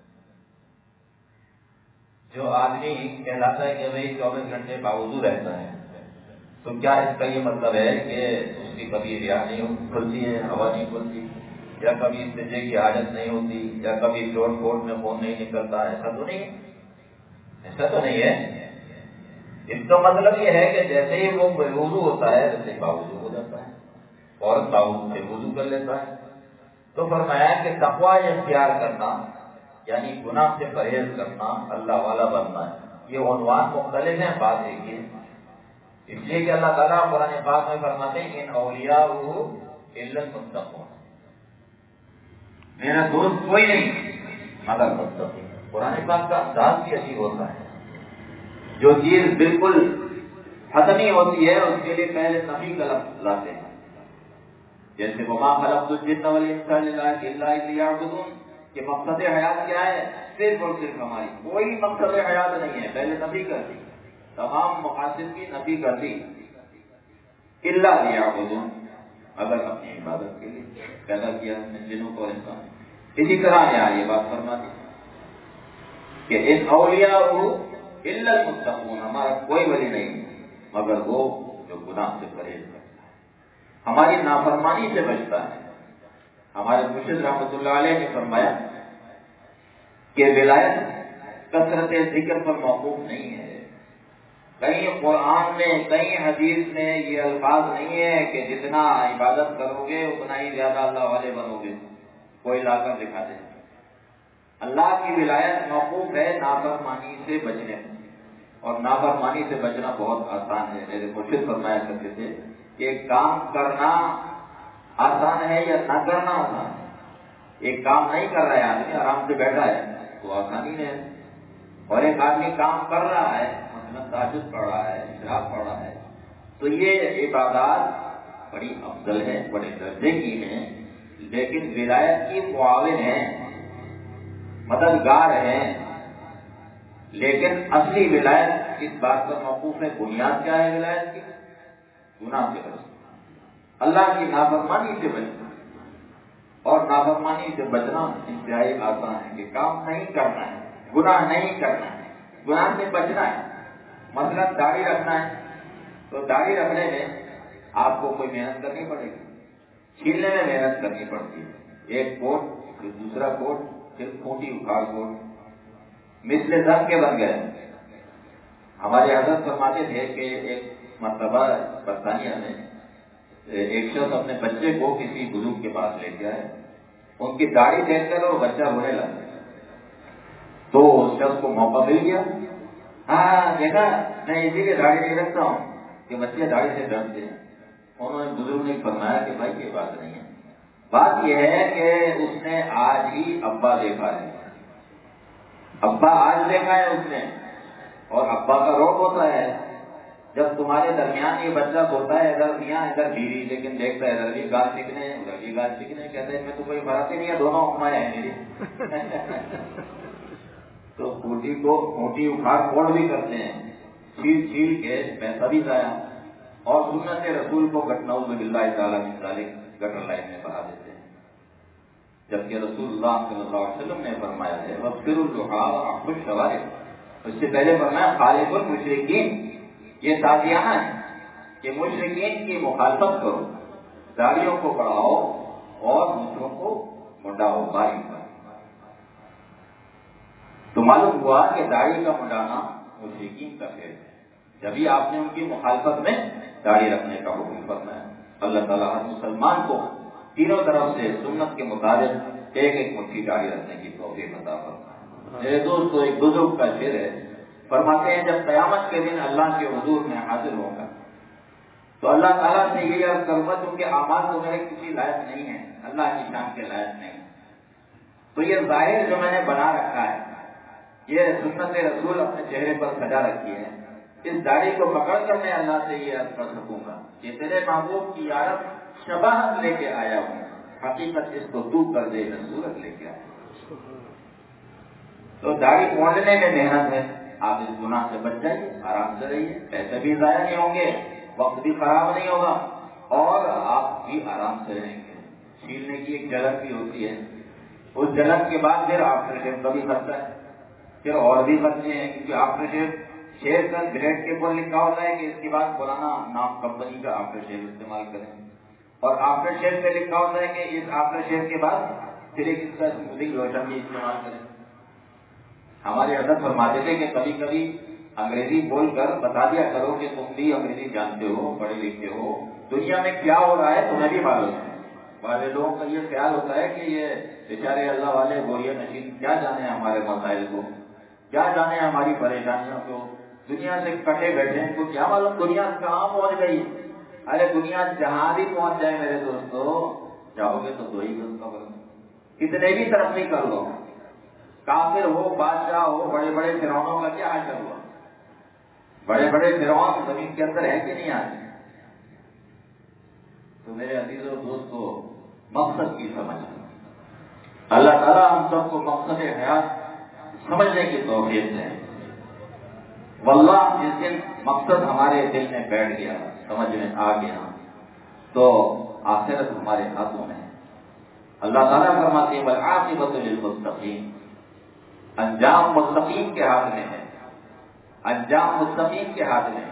جو آدمی کہلاتا ہے کہ بھائی چوبیس گھنٹے باوضو رہتا ہے، تو کیا اس کا یہ مطلب ہے کہ اس کی کبھی ریا نہیں کھلتی ہے، ہوا نہیں کھلتی، یا کبھی استنجے کی حاجت نہیں ہوتی، یا کبھی چوٹ پھوٹ میں خون نہیں نکلتا؟ ایسا تو نہیں ہے، ایسا تو نہیں ہے۔ اس کا مطلب یہ ہے کہ جیسے ہی وہ بے وضو ہوتا ہے ویسے ہی باوضو ہو جاتا ہے اور باوضو سے وضو کر لیتا ہے. تو فرمایا کہ تقویٰ اختیار کرنا یعنی گناہ سے پرہیز کرنا، اللہ والا بننا ہے. یہ عنوان مختلف ہیں، بات ایک ہی ہے. اس لیے کہ اللہ تعالیٰ قرآن پاک میں فرماتے ہیں ان اولیاء الا المتقون، میرا دوست کوئی نہیں مگر متقی. قرآن پاک کا انداز بھی عجیب ہوتا ہے. جو چیز بالکل ختمی ہوتی ہے اس کے لیے پہلے نفی کا لفظ لاتے ہیں. جیسے وما خلقت الجن والانس الا ليعبدون، کہ مقصد حیات کیا ہے؟ صرف اور صرف ہماری، کوئی مقصد حیات نہیں ہے. پہلے نفی کر دی، تمام مقاصد کی نفی کر دی. الا ليعبدون، اگر اپنی عبادت کے لیے پیدا کیا جنوں کو انسان. اسی طرح یہاں یہ بات فرما دی کہ ان اولیاء الا المتقون، ہمارا کوئی ولی نہیں مگر وہ جو گناہ سے پرہیز کرتا ہے، ہماری نافرمانی سے بچتا ہے. ہمارے مرشد رحمۃ اللہ علیہ نے فرمایا کہ ولایت کثرت ذکر پر موقوف نہیں ہے. کہیں قرآن میں کہیں حدیث میں یہ الفاظ نہیں ہے کہ جتنا عبادت کرو گے اتنا ہی زیادہ اللہ والے بنو گے، کوئی لا کر دکھا دے. اللہ کی ولایت موقوف ہے نافرمانی سے بچنے میں، اور نافرمانی سے بچنا بہت آسان ہے. میرے مرشد فرمایا کرتے تھے کہ کام کرنا آسان ہے یا نہ کرنا آسان ہے. ایک کام نہیں کر رہا ہے آدمی، آرام سے بیٹھا ہے تو آسانی ہے، اور ایک آدمی کام کر رہا ہے، مثلا تہجد پڑھ رہا ہے، اشراق پڑھ رہا ہے، تو یہ عبادات بڑی افضل ہے، بڑے درجے کی ہیں، لیکن ولایت کی معاون ہیں، مددگار ہیں. لیکن اصلی ولایت اس بات پر موقوف ہے. بنیاد کیا ہے ولایت کی؟ گناہ سے بچنا، اللہ کی نافرمانی سے بچنا. اور نافرمانی سے بچنا انتہائی آسان ہے کہ کام نہیں کرنا ہے، گناہ نہیں کرنا ہے، گناہ سے بچنا ہے. مثلا داڑھی رکھنا ہے تو داڑھی رکھنے میں آپ کو کوئی محنت کرنی پڑے گی، چھیلنے میں محنت کرنی پڑتی ہے. ایک کوٹ پھر دوسرا کوٹ پھر کھوٹی اکھاڑ کوٹ مثل زنگ کے بن گئے. ہمارے حضرت فرماتے تھے کہ ایک مرتبہ برطانیہ میں ایک شخص اپنے بچے کو کسی بزرگ کے پاس لے کے آئے. ان کی داڑھی دیکھ کر اور بچہ رونے لگا تو اس شخص کو موقع مل گیا. ہاں دیکھا، میں اسی لیے داڑھی نہیں رکھتا ہوں کہ بچے داڑھی سے ڈرتے ہیں. انہوں نے بزرگ نے فرمایا کہ بھائی یہ بات نہیں ہے، بات یہ ہے کہ اس نے آج ہی ابا دیکھا ہے، ابا آج دیکھا ہے اس نے، اور ابا کا روب ہوتا ہے جب تمہارے درمیان یہ بچہ سوتا ہے، ادھر میاں ادھر بیوی، لیکن دیکھتا ہے ادھر بھی گاج سیکھنے ادھر بھی گاج سیکھنے، کہتے ہیں میں تو کوئی فرق ہی نہیں ہے، دونوں حکمائیں ہیں میری. تو کھوٹی کو کھوٹی اکھاڑ پھوڑ بھی کرتے ہیں، چھیل چھیل کے پیسہ بھی ضائع، اور سنت رسول کو نعوذ باللہ تعالیٰ من ذالک گٹر لائن میں بہا دیتے ہیں. جبکہ رسول اللہ صلی اللہ علیہ وسلم نے فرمایا ہے وَاغْفِرُوا اللُّحَىٰ وَأَحْفُوا الشَّوَارِبَ، اس سے پہلے فرمایا خالف المشرکین. یہ تازیانہ ہے کہ مشرکین کی مخالفت کرو، داڑھیوں کو بڑھاؤ اور دوسروں کو منڈاؤ، باریک باریک. تو معلوم ہوا کہ داڑھی کا منڈانا مشرکین کا خیر ہے، جبھی آپ نے ان کی مخالفت میں داڑھی رکھنے کا حکم فرمایا. اللہ تعالیٰ ہر مسلمان کو تینوں طرف سے سنت کے مطابق ایک ایک مٹھی داڑھی رکھنے کی توفیق عطا فرمائے. میرے دوستو، ایک بزرگ کا شعر ہے، فرماتے ہیں جب قیامت کے دن اللہ کے حضور میں حاضر ہوں گا تو اللہ تعالیٰ سے یہ عرض کروں گا کیونکہ اعمال تو میرے کسی لائق نہیں ہے، اللہ کی شان کے لائق نہیں، تو یہ ظاہر جو میں نے بنا رکھا ہے، یہ سنت رسول اپنے چہرے پر سجا رکھی ہے، اس داڑھی کو پکڑ کر میں اللہ سے یہ عرض کر سکوں گا کہ تیرے محبوب کی یارب شباہت لے کے آیا ہوں، حقیقت اس کو تو کر دے میں صورت لے کے آیا. تو داڑھی مونڈنے میں محنت ہے، آپ اس گناہ سے بچ جائیے، آرام سے رہیے، پیسے بھی ضائع نہیں ہوں گے، وقت بھی خراب نہیں ہوگا، اور آپ بھی آرام سے رہیں گے. چھیلنے کی ایک جلن بھی ہوتی ہے، اس جلن کے بعد پھر آفٹر شیو کا بھی خرچہ ہے، پھر اور بھی خرچے ہیں، کیونکہ آفٹر شیو شیئر کا گریڈ کے اوپر لکھا ہوتا ہے کہ اس کے بعد پرانا نام کمپنی کا آفٹر شیو استعمال کریں، اور آفٹر شیو پہ لکھا ہوتا ہے کہ اس آفٹر شیو کے بعد پھر ایک اس کا اسموتھنگ لوشن بھی استعمال کریں. ہمارے حضرت فرماتے تھے کہ کبھی کبھی انگریزی بول کر بتا دیا کرو کہ تم بھی انگریزی جانتے ہو، پڑھے لکھے ہو، دنیا میں کیا ہو رہا ہے تمہیں بھی معلوم ہے۔ والے لوگوں کا یہ خیال ہوتا ہے کہ یہ بیچارے اللہ والے بوریا نشین کیا جانے ہمارے مسائل کو، کیا جانے ہماری پریشانیوں کو، دنیا سے کٹے بیٹھے ہیں، کو کیا معلوم دنیا کہاں پہنچ گئی۔ ارے دنیا جہاں بھی پہنچ جائے میرے دوستو، جاؤ گے تو دو ہی گز خبر، کتنے بھی ترقی کر لو، کافر ہو، بادشاہ ہو، بڑے بڑے فرعونوں کا کیا حشر ہوا؟ بڑے بڑے فرعون زمین کے اندر ہے کہ نہیں آتے؟ تو میرے عزیزوں دوستو، مقصد کی سمجھ، اللہ تعالیٰ ہم سب کو مقصد حیات سمجھنے کی توفیق دے۔ واللہ جس دن مقصد ہمارے دل میں بیٹھ گیا، سمجھ میں آ گیا، تو آخرت ہمارے ہاتھوں میں ہے۔ اللہ تعالیٰ فرماتے ہیں والعاقبۃ للمتقین، انجام متقین کے ہاتھ میں ہے، انجام متقین کے ہاتھ میں ہے۔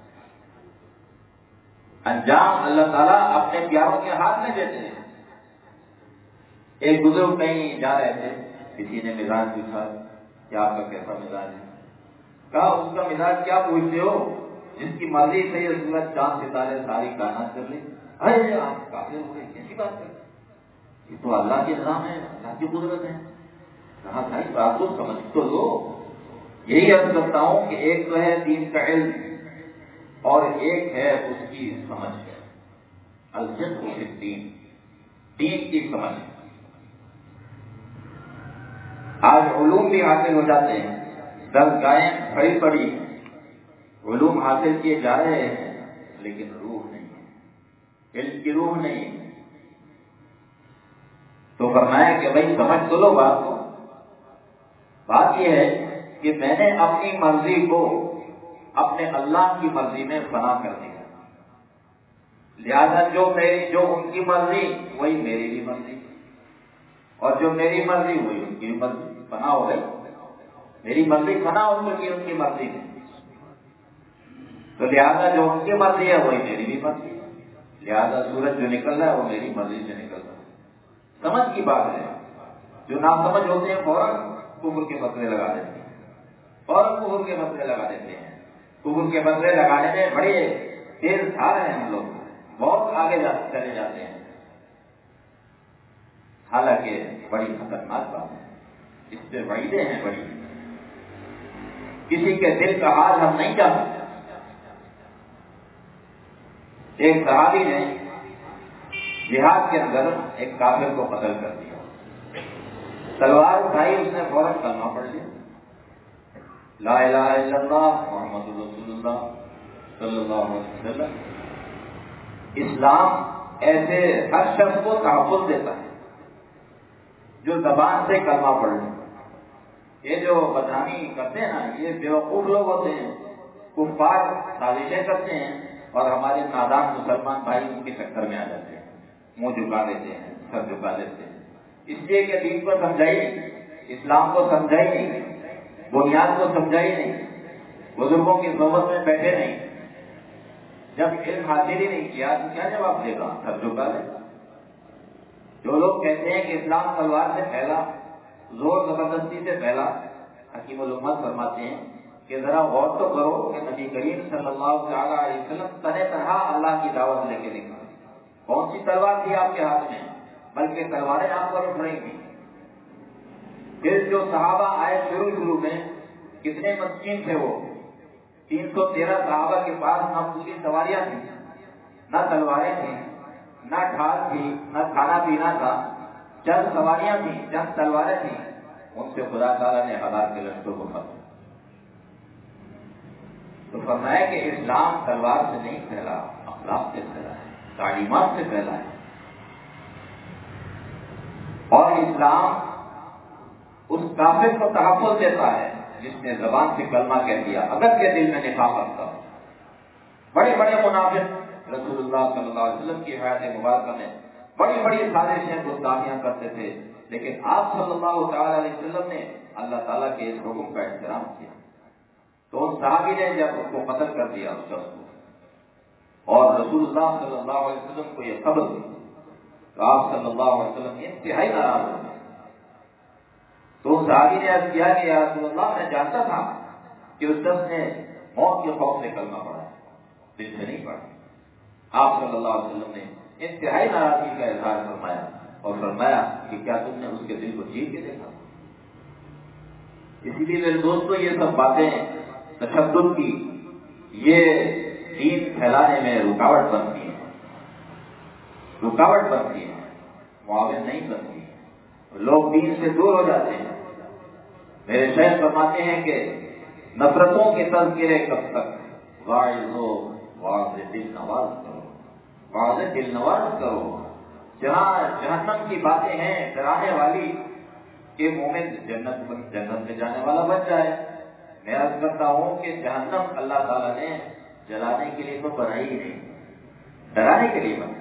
انجام اللہ تعالیٰ اپنے پیاروں کے ہاتھ میں دیتے ہیں۔ ایک بزرگ کہیں جا رہے تھے، کسی نے مزاج پوچھا کہ آپ کا کیسا مزاج ہے؟ کہا اس کا مزاج کیا پوچھتے ہو، جس کی مرضی سے یہ سورج چاند ستارے ساری کائنات کر لیں۔ ارے آپ کافر ہو گئے، کیسی بات کریں، یہ تو اللہ کے نظام ہے، اللہ کی قدرت ہے۔ کہا بھائی بات تو سمجھ تو لو۔ یہی عرض کرتا ہوں کہ ایک تو ہے دین کا علم اور ایک ہے اس کی سمجھ، الفقہ فی الدین، دین کی سمجھ۔ آج علوم بھی حاصل ہو جاتے ہیں، درسگاہیں بڑی بڑی علوم حاصل کیے جا رہے ہیں، لیکن روح نہیں ہے، علم کی روح نہیں ہے۔ تو فرمایا کہ بھائی سمجھ تو لو بات کو۔ بات یہ ہے کہ میں نے اپنی مرضی کو اپنے اللہ کی مرضی میں فنا کر دیا، لہذا جو میری جو ان کی مرضی وہی میری بھی مرضی، اور جو میری مرضی وہی ان کی بھی مرضی، فنا ہو گئی۔ میری مرضی فنا ہو چکی ان کی مرضی میں، تو لہذا جو ان کی مرضی ہے وہی میری بھی مرضی ہے، لہذا سورج جو نکل رہا ہے وہ میری مرضی سے نکل رہا ہے۔ سمجھ کی بات ہے۔ جو ناسمجھ ہوتے ہیں فوراً کفر کے مسئلے لگا دیتے ہیں، فوراً کفر کے مسئلے لگا دیتے ہیں۔ کفر کے مسئلے لگانے میں بڑے تیز دھار ہیں ہم لوگ، بہت آگے چلے جاتے ہیں، حالانکہ بڑی خطرناک بات ہے، اس سے وعیدیں ہیں بڑی۔ کسی کے دل کا حال ہم نہیں جان سکتے۔ ایک صحابی نے جہاد کے اندر ایک کافر کو قتل کر دیا، تلوار اٹھائی، اس نے فوراً کلمہ پڑھ لیا، لا الہ الا اللہ محمد رسول اللہ صلی اللہ علیہ وسلم۔ اسلام ایسے ہر شخص کو تحفظ دیتا ہے جو زبان سے کلمہ پڑھ لے۔ یہ جو بدنامی کرتے ہیں نا، یہ بیوقوف لوگ ہوتے ہیں، کفار سازشیں کرتے ہیں، اور ہمارے نادان مسلمان بھائی ان کے چکر میں آ جاتے ہیں، منہ جھکا دیتے ہیں، سر جھکا دیتے ہیں، اس لیے کہ دین کو سمجھائی نہیں، اسلام کو سمجھائی نہیں، بنیاد کو سمجھائی نہیں، بزرگوں کی صحبت میں بیٹھے نہیں، جب علم حاصل ہی نہیں کیا تو کیا جواب دے گا، سر جھکا دے۔ جو لوگ کہتے ہیں کہ اسلام تلوار سے پھیلا، زور زبردستی سے پھیلا، حکیم الامت فرماتے ہیں کہ ذرا غور تو کرو کہ نبی کریم صلی اللہ تعالیٰ علیہ وسلم تنہ تنہا اللہ کی دعوت لے کے نکلا، کون سی تلوار تھی آپ کے ہاتھ میں، بلکہ تلواریں آپ پر اٹھ رہی تھیں۔ پھر جو صحابہ آئے شروع شروع میں کتنے مسکین تھے، وہ تین سو تیرہ صحابہ کے پاس نہ پوری سواریاں تھیں، نہ تلواریں تھیں، نہ ڈھال تھی، نہ کھانا پینا تھا، چند سواریاں تھیں، چند تلواریں تھیں، ان سے خدا تعالیٰ نے ہزار کے لشکر کو ختم۔ تو فرمایا کہ اسلام تلوار سے نہیں پھیلا، اخلاق سے پھیلا ہے، تعلیمات سے پھیلا ہے، اور اسلام اس کافر کو تحفظ دیتا ہے جس نے زبان سے کلمہ کہہ دیا اگر کے دل میں نفاق رکھتا ہو۔ بڑے بڑے منافق رسول اللہ صلی اللہ علیہ وسلم کی حیات مبارکہ میں بڑی بڑی سازشیں گستاخیاں کرتے تھے، لیکن آپ صلی اللہ تعالی علیہ وسلم نے اللہ تعالیٰ کے اس حکم کا احترام کیا۔ تو ان صحابی نے جب اس کو قتل کر دیا اس شخص کو، اور رسول اللہ صلی اللہ علیہ وسلم کو یہ خبر دی، تو آپ صلی اللہ علیہ وسلم انتہائی ناراض ہوئے۔ تو صحابی نے عرض کیا کہ یا رسول اللہ، میں جانتا تھا کہ اس شخص نے موت کے خوف سے کلمہ پڑھا ہے، دل سے نہیں پڑھا۔ آپ صلی اللہ علیہ وسلم نے انتہائی ناراضگی کا اظہار فرمایا اور فرمایا کہ کیا تم نے اس کے دل کو چیر کے دیکھا؟ اسی لیے میرے دوستو، یہ سب باتیں تشدد کی یہ دین پھیلانے میں رکاوٹ بنتی ہیں، رکاوٹ بنتی ہے، معاون نہیں بنتی ہے، لوگ دین سے دور ہو جاتے ہیں۔ میرے شیخ فرماتے ہیں کہ نفرتوں کے تذکرے کب تک، واعظ ہو واضح دل نواز کرو، واضح دل نواز کرو۔ جہاں جہنم کی باتیں ہیں ڈرانے والی کہ مومن جنت جنت میں جانے والا بن جائے، میں عرض کرتا ہوں کہ جہنم اللہ تعالیٰ نے جلانے کے لیے تو بنائی ہی نہیں، ڈرانے کے لیے بنائی۔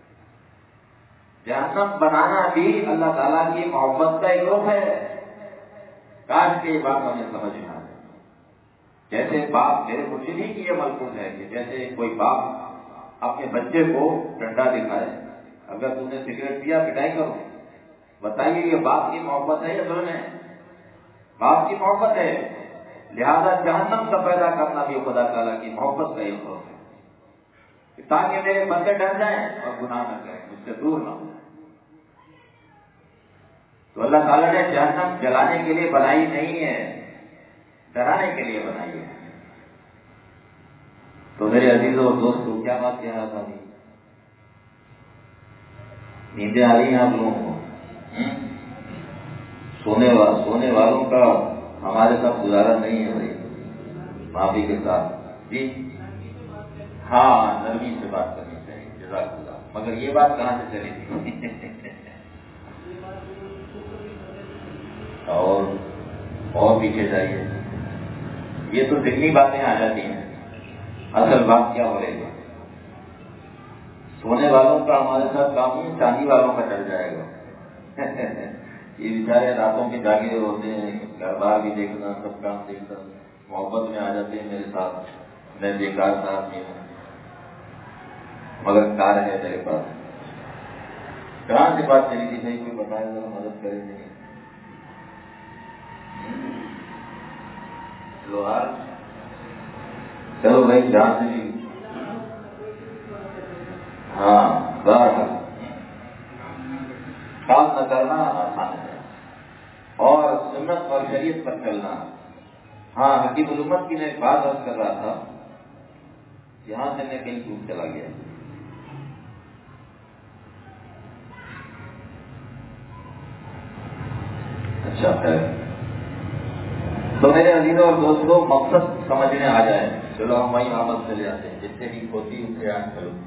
جہنم بنانا بھی اللہ تعالیٰ کی محبت کا ایک رخ ہے۔ کاش کے یہ بات ہمیں سمجھ میں آ جائے۔ جیسے باپ، میرے مرشدی کی یہ ملکوز ہے کہ جیسے کوئی باپ اپنے بچے کو ڈنڈا دکھائے، اگر تم نے سگریٹ پیا پٹائی کرو، بتائیے یہ باپ کی محبت ہے یا ظلم ہے؟ باپ کی محبت ہے۔ لہذا جہنم کا پیدا کرنا بھی خدا تعالیٰ کی محبت کا ایک رخ ہے، تاکہ میرے بندے ڈر جائیں اور گناہ نہ کریں، مجھ سے دور نہ ہو۔ تو اللہ تعالیٰ نے جہنم جلانے کے لیے بنائی نہیں ہے، ڈرانے کے لیے بنائی ہے۔ تو میرے عزیزوں اور دوستوں، کیا بات کہہ رہا تھا؟ نیندیں آ رہی ہیں آپ لوگوں کو؟ سونے وا سونے والوں کا ہمارے ساتھ گزارا نہیں ہے بھائی، معافی کے ساتھ جی ہاں، نرمی سے بات کرنی چاہیے، جزاک اللہ۔ مگر یہ بات کہاں سے چلی تھی؟ اور اور پیچھے جائیے، یہ تو ذہنی باتیں آ جاتی ہیں، اصل بات کیا ہو رہی ہے؟ سونے والوں کا ہمارے ساتھ کام نہیں، چاندی والوں کا چل جائے گا۔ یہ بیچارے راتوں کے جاگے ہوتے ہیں، گھر بار بھی دیکھنا، سب کام دیکھنا، محبت میں آ جاتے ہیں میرے ساتھ، میں بیکار تھا آدمی ہوں، مگر کار ہے میرے پاس۔ کہاں سے بات چلی تھی؟ نہیں کوئی بتائے ذرا، مدد کرے نہیں؟ لوہار، چلو بھائی جہاں سے بھی، ہاں بہرحال کام نہ کرنا آسان ہے، اور سنت اور شریعت پر چلنا۔ ہاں، حکیم الامت کی میں ایک بات عرض کر رہا تھا، یہاں سے میں کہیں دور چلا گیا۔ اچھا ہے، تو میرے عزیزوں اور دوستوں، مقصد سمجھنے آ جائے، چلو ہم وہیں واپس چلے جاتے ہیں، جتنے بھی ہوتی اس سے آج چلو۔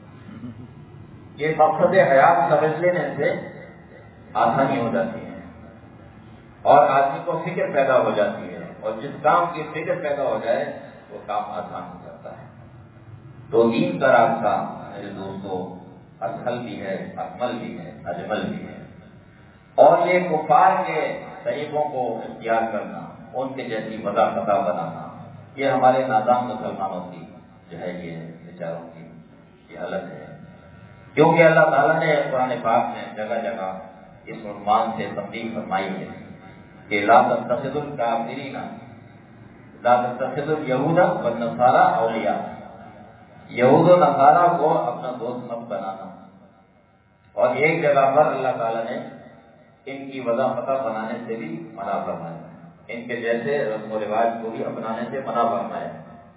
یہ مقصد حیات سمجھ لینے سے آسانی ہو جاتی ہے اور آدمی کو فکر پیدا ہو جاتی ہے، اور جس کام کی فکر پیدا ہو جائے وہ کام آسان ہو جاتا ہے۔ تو دین کا راستہ میرے دوستوں اسهل بھی ہے، اکمل بھی ہے، اجمل بھی ہے، اور یہ کفار کے طریقوں کو اختیار کرنا، ان کے جیسی وضع پتہ بنانا، یہ ہمارے نادان مسلمانوں کی جو ہے یہ بیچاروں کی یہ حالت ہے۔ کیونکہ اللہ تعالیٰ نے قرآن پاک میں جگہ جگہ اس عنوان سے تنبیہ فرمائی ہے کہ لا تتخذوا الکافرین لا تتخذوا اليہود والنصارى اولیاء، یہود و نصارہ کو اپنا دوست مت بنانا۔ اور ایک جگہ پر اللہ تعالیٰ نے ان کی وضع پتہ بنانے سے بھی منع فرمایا، ان کے جیسے رسم و رواج کو بھی اپنانے سے منع فرمایا،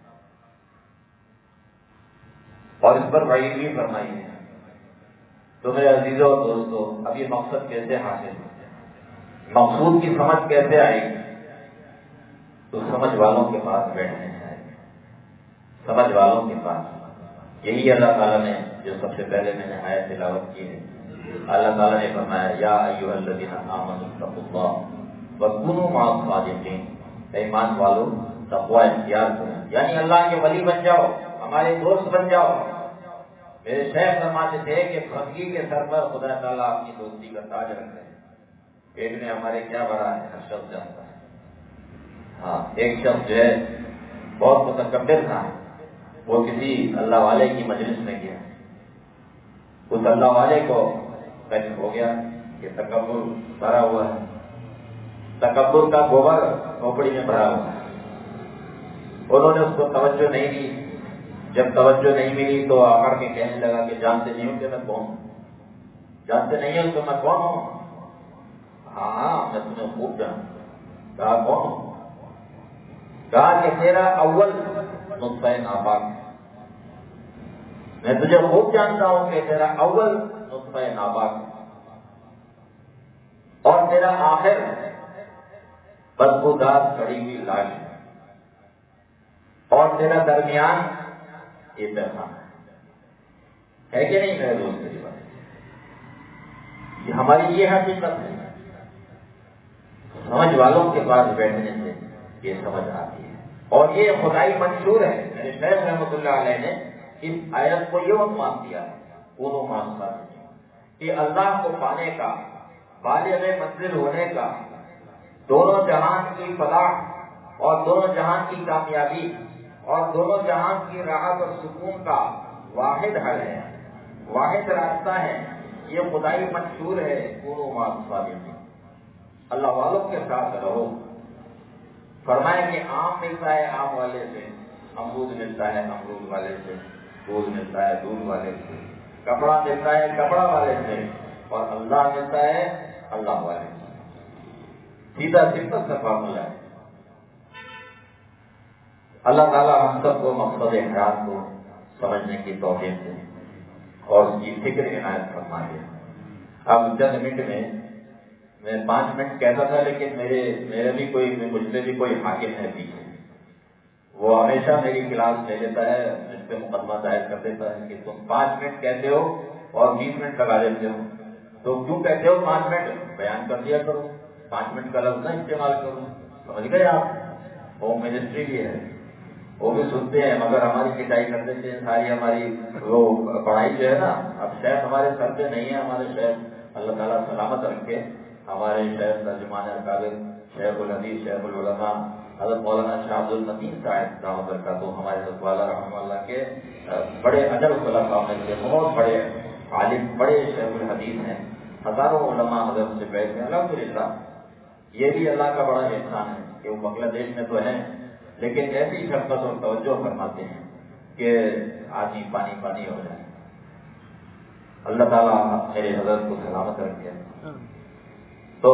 اور اس پر وعید بھی فرمائی ہے۔ تو میرے عزیزوں اور دوستوں، اب یہ مقصد کیسے حاصل ہو، مقصود کی سمجھ کیسے آئے گی؟ تو سمجھ والوں کے پاس بیٹھنے ہیں، سمجھ والوں کے پاس۔ یہی اللہ تعالیٰ نے جو سب سے پہلے میں نے آیت تلاوت کی ہے، اللہ تعالیٰ نے فرمایا یا ایھا الذین آمنوا اتقوا اللہ وکونوا مع الصادقین، ایمان والو تقوی اختیار کرو، یعنی اللہ کے ولی بن جاؤ، ہمارے دوست بن جاؤ۔ میرے شیخ فرماتے تھے کہ بندگی کے سر پر خدا تعالیٰ اپنی دوستی کا تاج رکھ رہے ہیں۔ ایک نے ہمارے کیا بڑھا ہے، ہر شخص جانتا ہے۔ ہاں، ایک شخص جو ہے بہت متکبر تھا، وہ کسی اللہ والے کی مجلس میں گیا، اس اللہ والے کو کچھ ہو گیا کہ تکبر بھرا ہوا ہے، تکبر کا گوبر کھوپڑی میں بھرا ہوا ہے، انہوں نے اس کو توجہ نہیں دی. جب توجہ نہیں ملی تو آ کر کے کہنے لگا کہ جانتے نہیں ہو کہ میں کون ہوں؟ جانتے نہیں ہو تو میں کون ہوں؟ ہاں میں تمہیں خوب جانتا. کہا کون ہوں؟ کہا کہ تیرا اول نطفہ ناپاک ہے. میں تجھے خوب جانتا ہوں کہ تیرا اول نطفہ ناپاک ہے اور تیرا آخر بدبودار سڑی ہوئی لاش ہے اور تیرا درمیان یہ پیغام ہے کہ نہیں میرے دوست کی بات؟ یہ ہماری یہ حقیقت ہے. سمجھ والوں کے پاس بیٹھنے سے یہ سمجھ آتی ہے اور یہ خدائی منشور ہے. میرے شیخ رحمۃ اللہ علیہ نے اس آیت کو یہ عنوان دیا اونو مانسا کہ اللہ کو پانے کا، بالغ منزل ہونے کا، دونوں جہان کی فلاح اور دونوں جہان کی کامیابی اور دونوں جہان کی راحت اور سکون کا واحد حل ہے، واحد راستہ ہے. یہ خدائی منشور ہے اونو مانسا. اللہ والوں کے ساتھ رہو. فرمایا کہ آم ملتا ہے آم والے سے، امرود ملتا ہے امرود والے سے، دودھ ملتا ہے دودھ والے سے، کپڑا ملتا ہے کپڑا والے سے، اور اللہ ملتا ہے اللہ والے سے. سیدھا سمپل سا فارمولا ہے. اللہ تعالیٰ ہم سب کو مقصد حیات کو سمجھنے کی توفیق دے اور اس کی فکر عنایت فرمائے. اب چند منٹ میں میں پانچ منٹ کہتا تھا لیکن میرے میرے بھی کوئی مجھ سے بھی کوئی حاکم ہے پیچھے، وہ ہمیشہ میری کلاس لے لیتا ہے، مجھ پہ مقدمہ دائر کر دیتا ہے کہ تم پانچ منٹ کہتے ہو اور بیس منٹ لگا دیتے ہو. تو کیوں کہتے ہو پانچ منٹ؟ بیان کر دیا کرو، پانچ منٹ کا لفظ نہ استعمال کرو. سمجھ گئے آپ؟ ہوم منسٹری بھی ہے، وہ بھی سنتے ہیں مگر ہماری پٹائی کر دیتے ہیں. ساری ہماری وہ پڑھائی جو ہے نا، اب شیخ ہمارے سر پہ نہیں ہے. ہمارے شیخ اللہ تعالیٰ سلامت رکھے، ہمارے شیخ ترجمان اکابر شیخ الحدیث شیخ العلماء حضرت مولانا شاہ عبد المتین صاحب دعوت برکاتہ ہمارے حضرت والا رحمہ اللہ کے بڑے اجل خلفاء میں سے بہت بڑے عالم، بڑے شیخ الحدیث ہیں. ہزاروں علماء حضرت سے بیٹھے ہیں. الحمدللہ یہ بھی اللہ کا بڑا احسان ہے کہ وہ بنگلہ دیش میں تو ہیں لیکن ایسی شفقت اور توجہ فرماتے ہیں کہ آدمی پانی پانی ہو جائے. اللہ تعالیٰ میرے حضرت کو سلامت رکھے. تو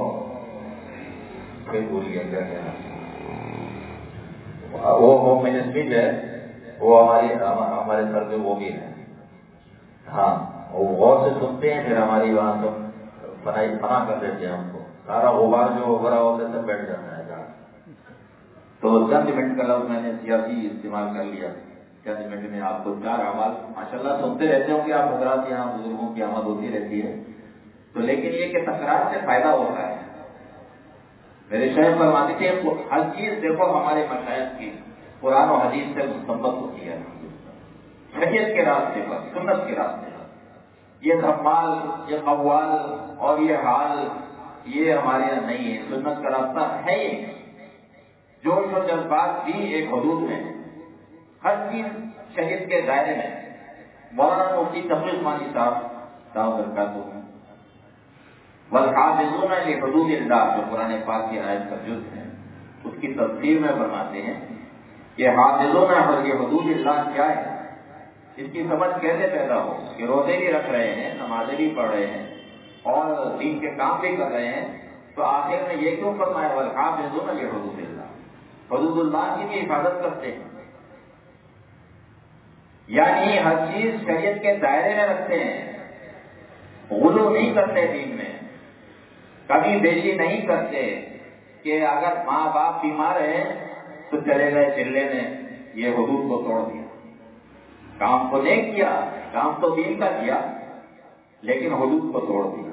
پھر بھول گیا کیا کہنا. وہ ہوم منسٹری جو ہے وہ ہماری ہمارے سر پہ وہ بھی ہے. ہاں وہ غور سے سنتے ہیں، پھر ہماری وہاں تو فنائی فنا کر دیتے ہیں. ہم کو سارا غبار جو غبارہ ہوتا ہے سب بیٹھ جاتا ہے. تو چند منٹ کا لفظ میں نے سیاسی استعمال کر لیا. چند منٹ میں آپ کو چار اعمال ماشاءاللہ سنتے رہتے ہوں کہ آپ حضرات یہاں بزرگوں کی آمد ہوتی رہتی ہے. تو لیکن یہ کہ تکرار سے فائدہ ہوتا ہے. میرے شیخ فرماتے تھے ہر چیز دیکھو ہمارے مشائخ کی قرآن و حدیث سے مستنبط ہوتی ہے، شریعت کے راستے پر، سنت کے راستے پر. یہ دھمال، یہ قوال اور یہ حال یہ ہمارے یہاں نہیں ہے. سنت کا راستہ ہے یہ. جوش و جذبات بھی ایک حدود میں، ہر چیز شریعت کے دائرے میں. مولانا مفتی تقی عثمانی صاحب دعوت برکاتہ ہیں والحافظون لحدود اللہ، جو قرآن پاک کی آیت کا جز ہے، اس کی تفسیر میں فرماتے ہیں کہ حافظون لحدود اللہ کیا ہے، اس کی سمجھ کیسے پیدا ہو کہ روزے بھی رکھ رہے ہیں، نمازیں بھی پڑھ رہے ہیں اور دین کے کام بھی کر رہے ہیں، تو آخر میں یہ کیوں فرمایا والحافظون لحدود اللہ، حدود اللہ کی بھی حفاظت کرتے ہیں. یعنی ہر چیز شریعت کے دائرے میں رکھتے ہیں، غلو نہیں کرتے دین میں، کبھی بیشی نہیں کرتے کہ اگر ماں باپ بیمار ہیں تو چلے گئے چلے نے، یہ حدود کو توڑ دیا. کام تو نہیں کیا، کام تو دین کا کیا لیکن حدود کو توڑ دیا.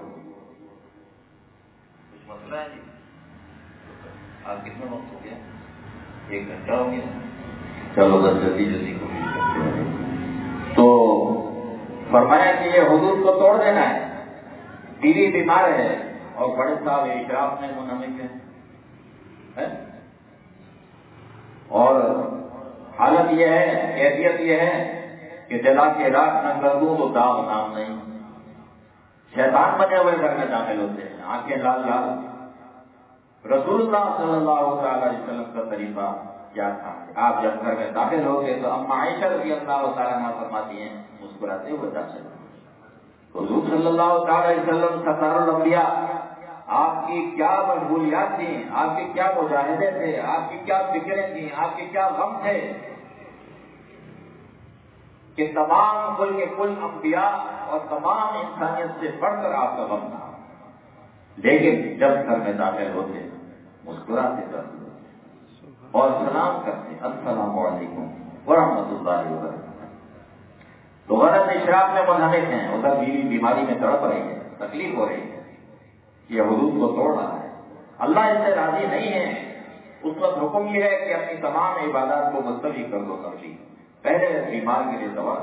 کچھ مسئلہ ہے جی؟ آپ کتنے وقت ہو گیا؟ ایک گھنٹہ ہو گیا. چلو بس جلدی جلدی کوشش کرتے ہیں. تو فرمایا کہ یہ حدود کو توڑ دینا ہے. بیوی بیمار ہے اور بڑے صاحب اشراف میں منہمک ہے اور حالت یہ ہے، کیفیت یہ ہے کہ جلا کے راک نہ کر دوں تو داغ نام نہیں. شیطان بنے ہوئے گھر میں داخل ہوتے ہیں، آنکھیں لال لال. رسول اللہ صلی اللہ علیہ وسلم کا طریقہ کیا تھا؟ آپ جب گھر میں داخل ہو گئے تو اما عائشہ رضی اللہ تعالیٰ عنہا فرماتی ہیں مسکراتے ہوئے داخل ہو. حضور صلی اللہ تعالی علیہ وسلم سرکار الانبیاء، آپ کی کیا مشغولیات تھیں، آپ کے کیا مجاہدے تھے، آپ کی کیا فکریں تھیں، آپ کے کیا غم تھے کہ تمام کل کے کل انبیاء اور تمام انسانیت سے بڑھ کر آپ کا غم تھا. لیکن جب گھر میں داخل ہوتے مسکراتے داخل ہوتے اور سلام کرتے السلام علیکم ورحمۃ اللہ وبرکاتہ. تو غرض اشراق میں منہمک ہیں، ادھر بیوی بیماری میں تڑپ رہی ہے، تکلیف ہو رہی ہے، یہ حدود کو توڑ رہا ہے، اللہ اس سے راضی نہیں ہے. اس وقت حکم یہ ہے کہ اپنی تمام عبادات کو ملتوی کر دو. تفریح پہلے بیمار کے لیے دوا،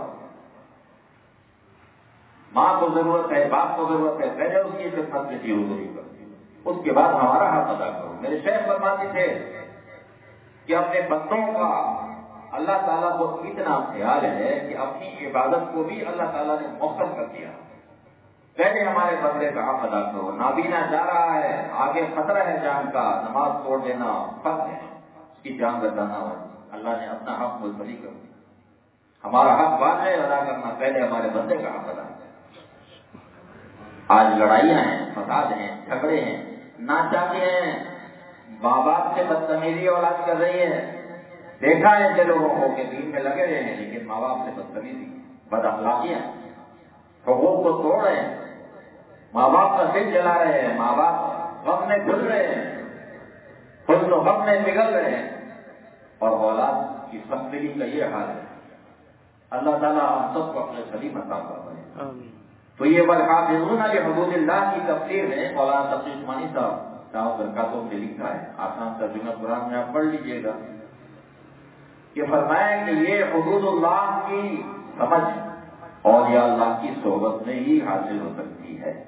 ماں کو ضرورت ہے، باپ کو ضرورت ہے، پہلے اس کی خدمت میں حضوری کرو، اس کے بعد ہمارا حق ادا کرو. میرے شیخ فرماتے تھے کہ اپنے بندوں کا اللہ تعالیٰ کو اتنا خیال ہے کہ اپنی عبادت کو بھی اللہ تعالیٰ نے مؤخر کر دیا. پہلے ہمارے بندے کا حق ادا کرو. نابینا جا رہا ہے، آگے خطرہ ہے جان کا، نماز توڑ دینا فرض ہے، اس کی جان بچانا ہو. اللہ نے اپنا حق ملتوی کر دیا. ہمارا حق بعد میں ادا کرنا، پہلے ہمارے بندے کا حق ادا کرنا. آج لڑائیاں ہیں، فساد ہیں، جھگڑے ہیں، نہ چاہتے ہیں، ماں باپ سے بدتمیزی اولاد کر رہی ہے. دیکھا ہے کہ لوگوں کو کہ دین میں لگے رہے ہیں لیکن ماں باپ سے بدتمیزی، بد اخلاقیاں، حقوق کو توڑ رہے ہیں، ماں باپ کا دل جلا رہے ہیں، ماں باپ غم میں گھل رہے ہیں، خود تو غم میں پگھل رہے ہیں، اور اولاد کی سختگی کا یہ حال ہے. اللہ تعالیٰ ہم سب کو اپنے سلیم عطا فرمائے. تو یہ والحافظون لحدود اللہ کی تفسیر میں مولانا تقی عثمانی صاحب دعوت برکاتوں میں لکھا ہے، آسان ترجمہ قرآن میں آپ پڑھ لیجئے گا، کہ فرمایا کہ یہ حدود اللہ کی سمجھ اولیاء اللہ کی صحبت میں ہی حاصل ہو سکتی ہے.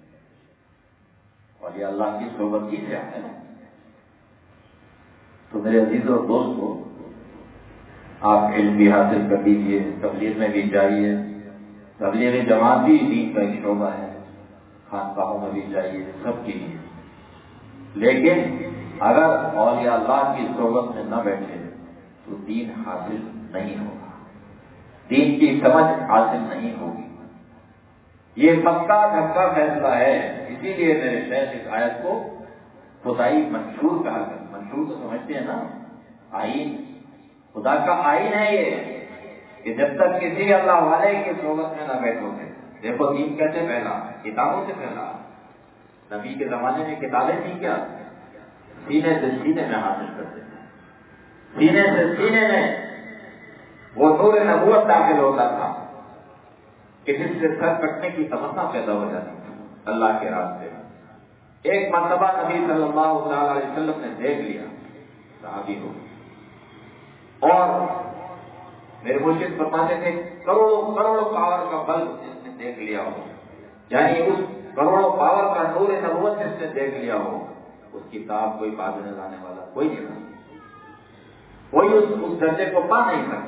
اولیاء اللہ کی صحبت ہی سے حاصل ہے. تو میرے عزیز اور دوستو، آپ علم بھی حاصل کر لیجیے، تبلیغ میں بھی جائیے. تبلیغ جماعت بھی دین کا ایک شعبہ ہے، خانقاہوں میں بھی جائیے، سب کے لیے. لیکن اگر اولیاء اللہ کی صحبت میں نہ بیٹھے تو دین حاصل نہیں ہوگا، دین کی سمجھ حاصل نہیں ہوگی. یہ پکا دھکا فیصلہ ہے. اسی لیے میرے شیخ اس آیت کو خدائی منشور کہا کرتے. منشور تو سمجھتے ہیں نا، آئین، خدا کا آئین ہے یہ، کہ جب تک کسی اللہ والے کی صحبت میں نہ بیٹھو گے. دیکھو دین کیسے پھیلا، کتابوں سے پھیلا. نبی کے زمانے میں کتابیں تھیں کیا؟ سینے سے سینے میں حاصل کرتے تھے، سینے سے سینے میں وہ نور نبوت داخل ہوتا تھا کہ جس سے سر کٹنے کی تمنا پیدا ہو جاتی تھی اللہ کے راستے میں. ایک مرتبہ نبی صلی اللہ تعالی علیہ وسلم نے دیکھ لیا صحابی کو، اور میرے مرشد فرماتے تھے کروڑوں کروڑوں پاور کا بلب جس نے دیکھ لیا ہو، یعنی اس کروڑوں پاور کا نور نبوت جس نے دیکھ لیا ہو، اس کی تاب کوئی بعد میں لانے والا کوئی نہیں رہا، کوئی اس اس درجے کو پا نہیں سکتا.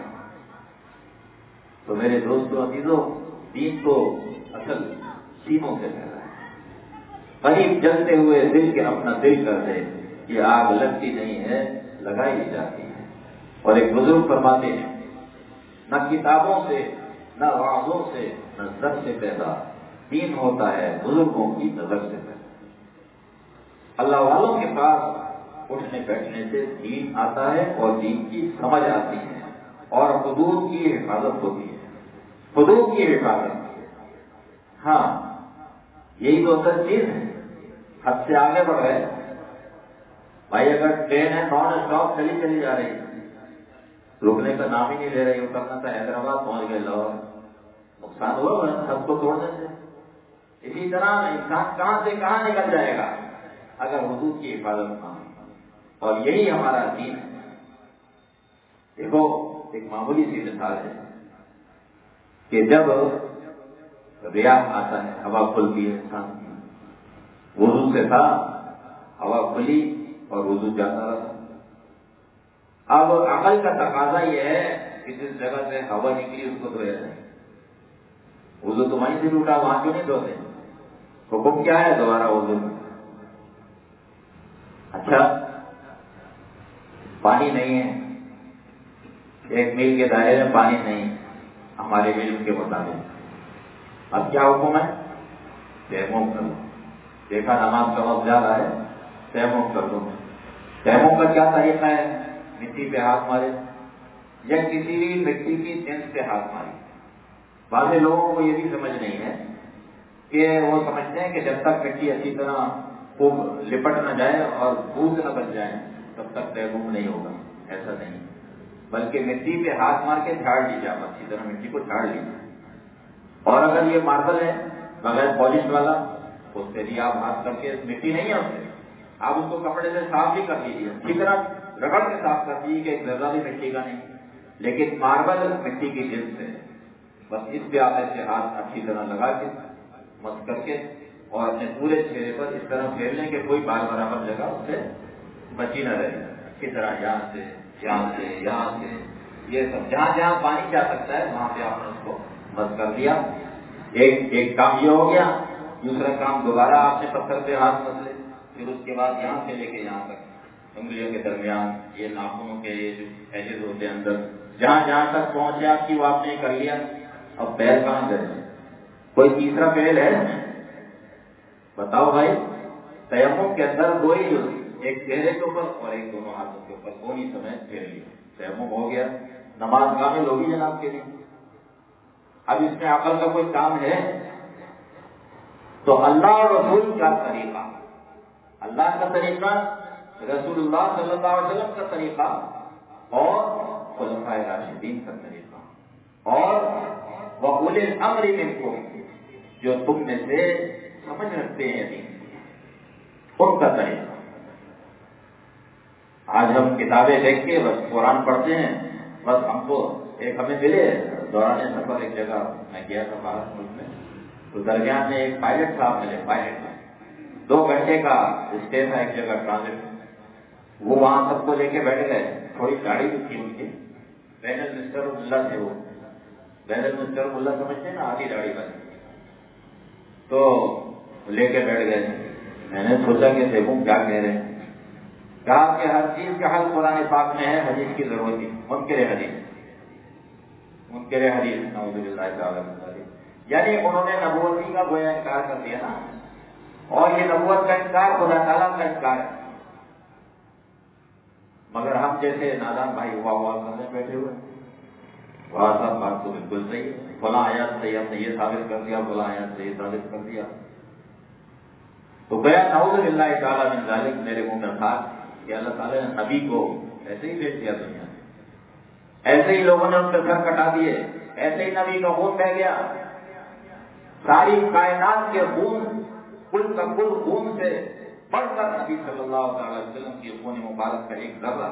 تو میرے دوستوں عزیزوں، دین کو اصل سینوں سے پھیلا ہے. قریب جلتے ہوئے دل کے اپنا دل کر دے، یہ آگ لگتی نہیں ہے، لگائی جاتی ہے. اور ایک بزرگ فرماتے ہیں نہ کتابوں سے، نہ وعظوں سے، نہ زر سے پیدا، دین ہوتا ہے بزرگوں کی نظر سے پیدا. اللہ والوں کے پاس اٹھنے بیٹھنے سے دین آتا ہے اور دین کی سمجھ آتی ہے اور حدود کی حفاظت ہوتی ہے. حدود کی حفاظت، ہاں یہی تو اصل چیز ہے. حد سے آگے بڑھ گئے بھائی، اگر ٹرین ہے نان اسٹاپ چلی چلی جا رہی ہے، رکنے کا نام ہی نہیں لے رہی، اترنا تھا حیدرآباد پہنچ گئے لاہور، نقصان ہوا، سب کو توڑ دیتے. اسی طرح انسان کہاں سے کہاں نکل جائے گا اگر حدود کی حفاظت نہ ہو، اور یہی ہمارا دین ہے. دیکھو ایک معمولی سی مثال ہے کہ جب ریاح آتا ہے، ہوا کھلتی ہے، انسان وضو سے تھا، ہوا کھلی اور وضو جاتا رہا. اب عقل کا تقاضا یہ ہے کہ جس جگہ سے ہوا نکلی اس کو دھویا جائے. وضو تو وہیں سے ٹوٹا، وہاں کیوں نہیں دھوتے؟ حکم کیا ہے؟ دوبارہ وضو. اچھا پانی نہیں ہے، ایک میل کے دائرے میں پانی نہیں ہمارے علم کے مطابق، اب کیا حکم ہے؟ تیمم کر لو. دیکھا نماز کا وقت زیادہ ہے، تیمم کر لو. تیمم کا کیا طریقہ ہے؟ مٹی پہ ہاتھ مارے یا کسی بھی مٹی کی جنس پہ ہاتھ مارے. بعض لوگوں کو یہ بھی سمجھ نہیں ہے کہ وہ سمجھتے ہیں کہ جب تک مٹی اچھی طرح خوب لپٹ نہ جائے اور بوجھ نہ بن جائے تب تک تیمم نہیں ہوگا. ایسا نہیں، بلکہ مٹی پہ ہاتھ مار کے جھاڑ لیجیے، آپ اچھی طرح مٹی کو جھاڑ لیجیے. اور اگر یہ ماربل ہے بغیر پالش والا، اس سے بھی آپ ہاتھ کر کے، مٹی نہیں ہے اس سے، آپ اس کو کپڑے سے صاف بھی کر لیجیے، اچھی طرح رگڑ کے صاف کر دیجیے کہ ایک ذرہ بھی مٹی کا نہیں. لیکن ماربل مٹی کی جنس ہے، بس اس پہ آپ ایسے ہاتھ اچھی طرح لگا کے مس کر کے اور اپنے پورے چہرے پر اس طرح پھیر لیں کہ کوئی بار برابر جگہ اس سے بچی نہ رہے. اسی طرح یہاں سے یہاں سے یہاں سے یہ سب جہاں جہاں پانی جا سکتا ہے وہاں پہ آپ نے اس کو مس کر دیا. ایک ایک کام یہ ہو گیا. دوسرا کام دوبارہ آپ نے پتھر پہ ہاتھ مس لے، پھر اس کے بعد یہاں سے لے کے یہاں تک انگلیوں کے درمیان یہ ناخنوں کے یہ جو ایجز ہوتے ہیں اندر، جہاں جہاں تک پہنچے آپ کی وہ آپ نے کر لیا. اب پیر کہاں گئے؟ کوئی تیسرا پیر ہے؟ بتاؤ بھائی. تیمم کے اندر دو ہی جو ایک چہرے کے اوپر اور ایک دونوں ہاتھوں کے اوپر دونوں سمے پھیر لیا، تیمم ہو گیا. نماز کامل ہوگی جناب کے لیے. اب اس میں عقل کا کوئی کام ہے؟ تو اللہ اور رسول کا طریقہ، اللہ کا طریقہ، رسول اللہ صلی اللہ علیہ وسلم کا طریقہ اور خلفائے راشدین کا طریقہ اور وَأُولِي الْأَمْرِ مِنْكُمْ، جو تم میں سے سمجھ رکھتے ہیں دین، ان کا طریقہ. آج ہم کتابیں دیکھ کے بس قرآن پڑھتے ہیں، بس ہم کو ایک ہمیں ملے دوران سفر ایک جگہ میں گیا تھا بھارت ملک میں، تو درمیان میں ایک پائلٹ صاحب ملے. پائلٹ دو گھنٹے کا اسٹے تھا ایک جگہ ٹرانزٹ، وہ وہاں سب کو لے کے بیٹھ گئے. تھوڑی گاڑی بھی تھی ان کی، بینل مسٹر اللہ تھے وہ، بینل مسٹر اللہ سمجھتے ہیں نا، آدھی داڑھی بنی. تو لے کے بیٹھ گئے. میں نے سوچا کہ دیکھوں کیا کہہ رہے ہیں. کہا کہ ہر چیز کا حل قرآن پاک میں ہے، حدیث کی ضرورت نہیں. منکر حدیث، منکر حدیث نعوذ باللہ تعالی من ذلک. یعنی انہوں نے نبوتی کا گویا انکار کر دیا نا، اور یہ نبوت کا انکار خدا تعالیٰ کا انکار ہے. مگر ہم جیسے نادان بھائی ہوا ہوا کرنے بیٹھے ہوئے، وہاں صاحب بات تو بالکل صحیح ہے، فلاں آیات سے ہم نے یہ ثابت کر دیا، فلاں آیات سے یہ ثابت کر دیا. تو گیا نعوذ باللہ تعالیٰ من ذلک میرے منہ میں تھا کہ اللہ تعالیٰ نے نبی کو ایسے ہی بھیج دیا دنیا میں، ایسے ہی لوگوں نے ان کے سر کٹا دیے، ایسے ہی نبی کا خون بہ گیا. ساری کائنات کے خون، کل کا کل خون سے بڑھ کر نبی صلی اللہ تعالی وسلم کی خون مبارک کا ایک ذرہ.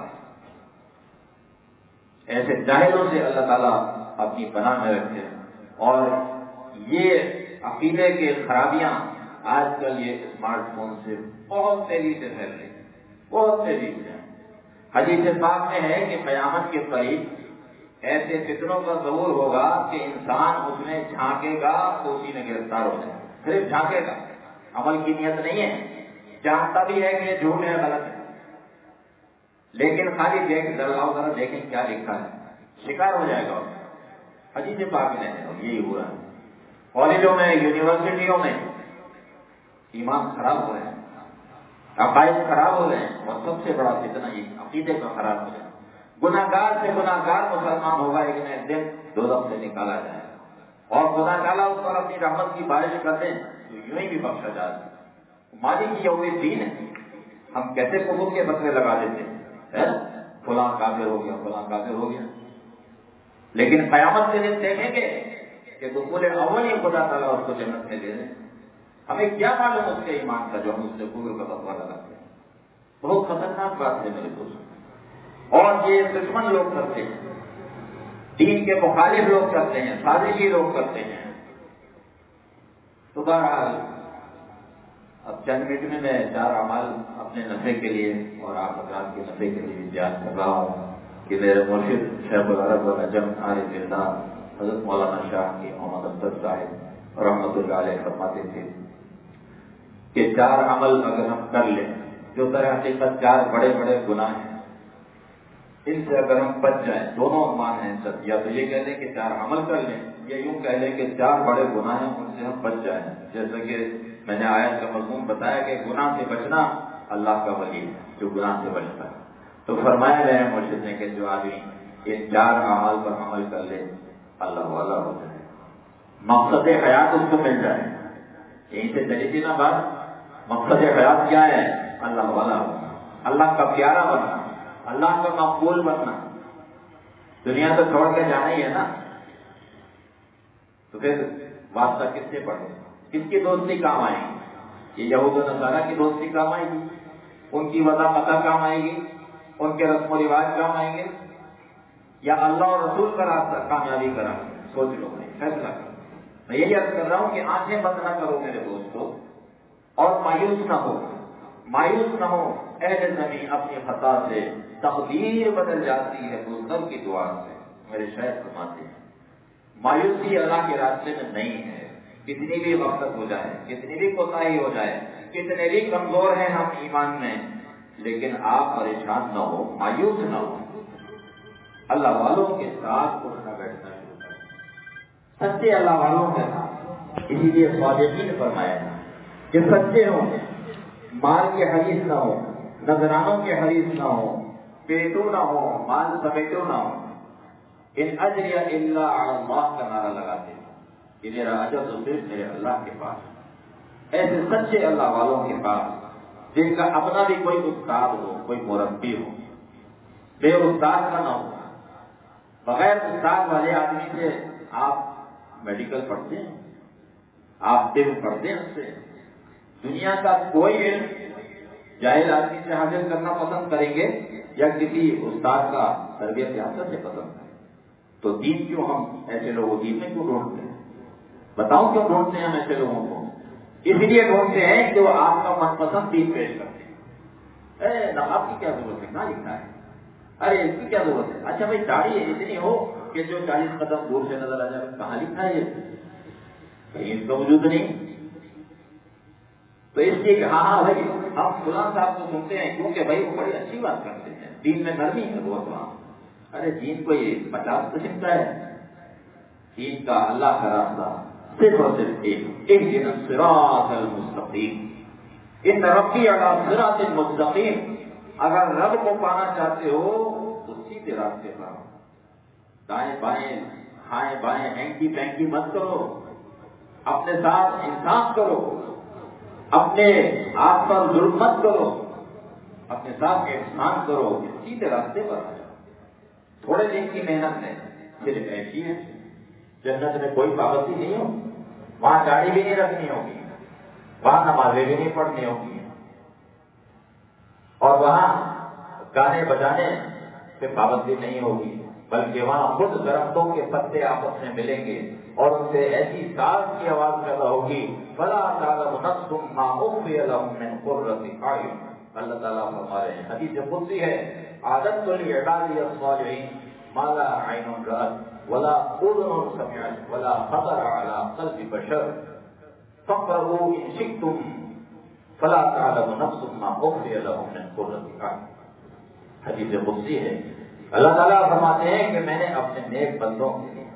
ایسے جاہلوں سے اللہ تعالیٰ اپنی پناہ میں رکھے. اور یہ عقیدے کے خرابیاں آج کل یہ اسمارٹ فون سے بہت تیزی سے پھیل رہی ہیں، بہت تیزی سے. حدیث پاک میں ہے کہ قیامت کے قریب ایسے فتنوں کا ظہور ہوگا کہ انسان اس میں جھانکے گا تو اسی میں گرفتار ہو جائے. صرف جھانکے گا، عمل کی نیت نہیں ہے. جانتا بھی ہے کہ یہ جھوٹ ہے، غلط ہے، لیکن خالی دیکھ ذرا ذرا دیکھیں کیا لکھا ہے، شکار ہو جائے گا. حدیث پاک میں ہے اور یہی ہو رہا ہے. کالجوں میں، یونیورسٹیوں میں ایمان خراب ہو رہے ہیں، عقائد خراب ہو رہے ہیں، اور سب سے بڑا فتنہ یہ عقیدے کا خراب ہو جائے. گناہگار سے گناہگار مسلمان ہوگا، ایک نہ ایک دن دوزخ سے نکالا جائے گا، اور خدا تعالیٰ اس پر اپنی رحمت کی بارش کر دیں تو یوں ہی بھی بخشا جائے. مالک کی یوم الدین ہے، ہم کیسے کفر کے بکرے لگا دیتے ہیں، فلاں کافر ہو گیا، فلاں کافر ہو گیا. لیکن قیامت کے دن دیکھیں گے کہ دخول اول ہی خدا تعالیٰ اس کو جنت میں دے دیں. ہمیں کیا معلوم اس کے ایمان کا جو ہم اس سے کفر کا فتویٰ لگاتے ہیں. بہت خطرناک بات ہے میرے دوست. اور یہ دشمن لوگ کرتے ہیں، دین کے مخالف لوگ کرتے ہیں، سازشی لوگ کرتے ہیں. تو بہرحال اب چند منٹ میں میں چار اعمال اپنے نفع کے لیے اور آپ حضرات کے نفع کے لیے بیان کر رہا ہوں کہ میرے مرشد شیخ العرب والعجم عارف باللہ حضرت مولانا شاہ کی محمد افضل صاحب رحمۃ اللہ علیہ فرماتے تھے کہ چار عمل اگر ہم کر لیں جو در حقیقت چار بڑے بڑے گناہ ہیں، ان سے اگر ہم بچ جائیں، دونوں عنوان ہیں سب، یا تو یہ کہہ لیں کہ چار عمل کر لیں، یا یوں کہہ لیں کہ چار بڑے گناہ ہیں ان سے ہم بچ جائیں. جیسا کہ میں نے آیت کا مضمون بتایا کہ گناہ سے بچنا اللہ کا ولی ہے جو گناہ سے بچتا ہے. تو فرمایا گیا ہے مرشد نے کہ جو آدمی ان چار اعمال پر عمل کر لے اللہ والا ہو جائے، مقصد حیات اس کو مل جائے. یہیں سے چلی تھی نا بات. مقصد حیات کیا ہے؟ اللہ والا ہونا، اللہ کا پیارا بننا، اللہ کا مقبول بننا. دنیا تو چھوڑ کے جانا ہی ہے نا، تو پھر واسطہ کس سے پڑھے؟ کس کی دوستی کام آئے گی؟ یہ یہود و نصارہ کی دوستی کام آئے گی؟ ان کی وضع پتہ کام آئے گی؟ ان کے رسم و رواج کام آئیں گے؟ یا اللہ اور رسول کا راستہ کامیابی کرا؟ سوچ لو بھائی، فیصلہ کرو. میں یہی عرض کر رہا ہوں کہ آنکھیں بند نہ کرو میرے دوستو، اور مایوس نہ ہو. مایوس نہ ہو. اہل زمین اپنی خطا سے تقدیر بدل جاتی ہے بزرگ کی دعا سے. میرے شاید فرماتے ہیں مایوسی اللہ کے راستے میں نہیں ہے. کتنی بھی غفلت ہو جائے، کتنی بھی کوتاہی ہو جائے، کتنے بھی کمزور ہیں ہم ایمان میں، لیکن آپ پریشان نہ ہو، مایوس نہ ہو. اللہ والوں کے ساتھ اٹھنا بیٹھنا شروع کریں، سچے اللہ والوں کے ساتھ. اسی لیے صادقین نے فرمایا کہ سچے ہوں، مال کے حریص نہ ہو، نذرانوں کے حریص نہ ہو، پیٹو نہ ہو، مال سمیٹو نہ ہو. ان اجر الا علی اللہ کا نعرہ لگاتے ہیں کہ میرا اجر تو صرف میرے اللہ کے پاس. ایسے سچے اللہ والوں کے پاس جن کا اپنا بھی کوئی استاد ہو، کوئی مربی ہو، بے استاد کا نہ ہو. بغیر استاد والے آدمی سے آپ میڈیکل پڑھتے ہیں، آپ طب پڑھتے ہیں، اس سے دنیا کا کوئی علم جاہل آدمی سے حاصل کرنا پسند کریں گے یا کسی استاد کا تربیت یافتہ سے پسند کریں؟ تو دین کیوں ہم ایسے لوگوں دین میں کیوں ڈھونڈتے ہیں؟ بتاؤ کیوں ڈھونڈتے ہیں ہم ایسے لوگوں کو؟ اس لیے ڈھونڈتے ہیں کہ وہ آپ کا من پسند دین پیش کرتے ہیں. اے نقاب کی کیا ضرورت ہے؟ کہاں لکھا ہے؟ ارے اس کی کیا ضرورت ہے؟ اچھا بھائی داڑھی اتنی ہو کہ جو چالیس قدم دور سے نظر آ جائے، کہاں لکھا ہے یہ؟ کہیں اس کا وجود نہیں. تو اس لیے کہ ہاں ہاں بھائی ہم فلاں صاحب کو سنتے ہیں کیونکہ بھائی وہ بڑی اچھی بات کرتے ہیں، دین میں نرمی ہے بہت. وہاں ارے دین کوئی پچاس قسم کا ہے؟ دین کا اللہ کا راستہ صرف اور صرف ایک، اہدنا الصراط المستقیم. ان ربی علی صراط مستقیم. اگر رب کو پانا چاہتے ہو تو سیدھے راستے پر آؤ. دائیں بائیں ہائیں بائیں ہینکی پینکی مت کرو، اپنے ساتھ انصاف کرو، اپنے آپ پر ظلم مت کرو، اپنے ساتھ احسان کرو، سیدھے راستے پر آ جاؤ. تھوڑے دن کی محنت ہے، صرف ایسی ہے. جنت میں کوئی پابندی نہیں ہوگی، وہاں گاڑی بھی نہیں رکھنی ہوگی، وہاں نمازیں بھی نہیں پڑھنی ہوگی، اور وہاں گانے بجانے پہ پابندی نہیں ہوگی، بلکہ وہاں خود درختوں کے پتے آپس میں ملیں گے اور ان سے ایسی ساز کی آواز پیدا ہوگی فلا تعلم نفس ما اخفی لهم من قرۃ اعین. اللہ تعالیٰ فرما رہے ہیں، حدیث قدسی ہے، اعددت لعبادی الصالحین ما لا عین رأت ولا اذن سمعت ولا خطر على قلب بشر فاقرؤوا ان شئتم فلا تعلم نفس ما اخفی لهم من قرۃ اعین. حدیث قدسی ہے. اللہ تعالیٰ فرماتے ہیں کہ میں نے اپنے نیک بندوں کے لیے،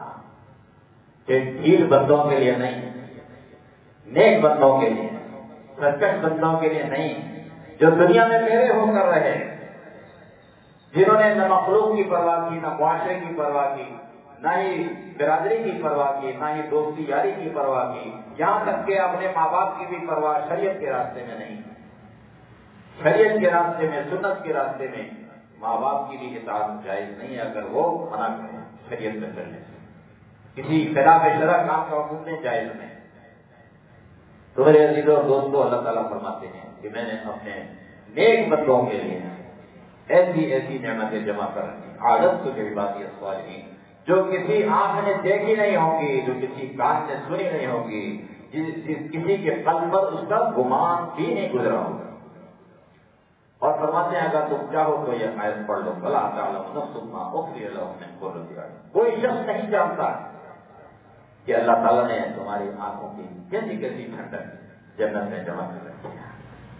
ڈھیل بندوں کے لیے نہیں، نیک بندوں کے لیے، سرکش بندوں کے لیے نہیں، جو دنیا میں میرے ہو کر رہے، جنہوں نے نہ مخلوق کی پرواہ کی، نہ معاشرے کی پرواہ کی، نہ ہی برادری کی پرواہ کی، نہ ہی دوستی یاری کی پرواہ کی، یہاں تک کہ اپنے ماں باپ کی بھی پرواہ شریعت کے راستے میں نہیں. شریعت کے راستے میں، سنت کے راستے میں ماں باپ کی بھی اطاعت جائز نہیں ہے اگر وہ منع کریں شریعت میں چلنے سے. کسی خلاف شرع کام کا حکم نہیں، جائز نہیں. تو میرے عزیزوں اور دوستوں، اللہ تعالیٰ فرماتے ہیں کہ میں نے اپنے نیک بندوں کے لیے ایسی ایسی نعمتیں جمع کر رکھی، عادت تو میری بات یہ صالحین، جو کسی آنکھ نے دیکھی نہیں ہوگی، جو کسی کان نے سنی نہیں ہوگی، جس کسی کے قلب پر اس کا گمان بھی نہیں گزرا ہوگا. اور فرماتے ہیں اگر تم چاہو تو یہ آیت پڑھ لو، فلا تعلم نفس ما اخفی لهم من قرۃ اعین. کوئی شخص نہیں جانتا کہ اللہ تعالیٰ نے تمہاری آنکھوں کی کیسی کیسی ٹھنڈک جنت میں جمع کر رکھی ہے. تو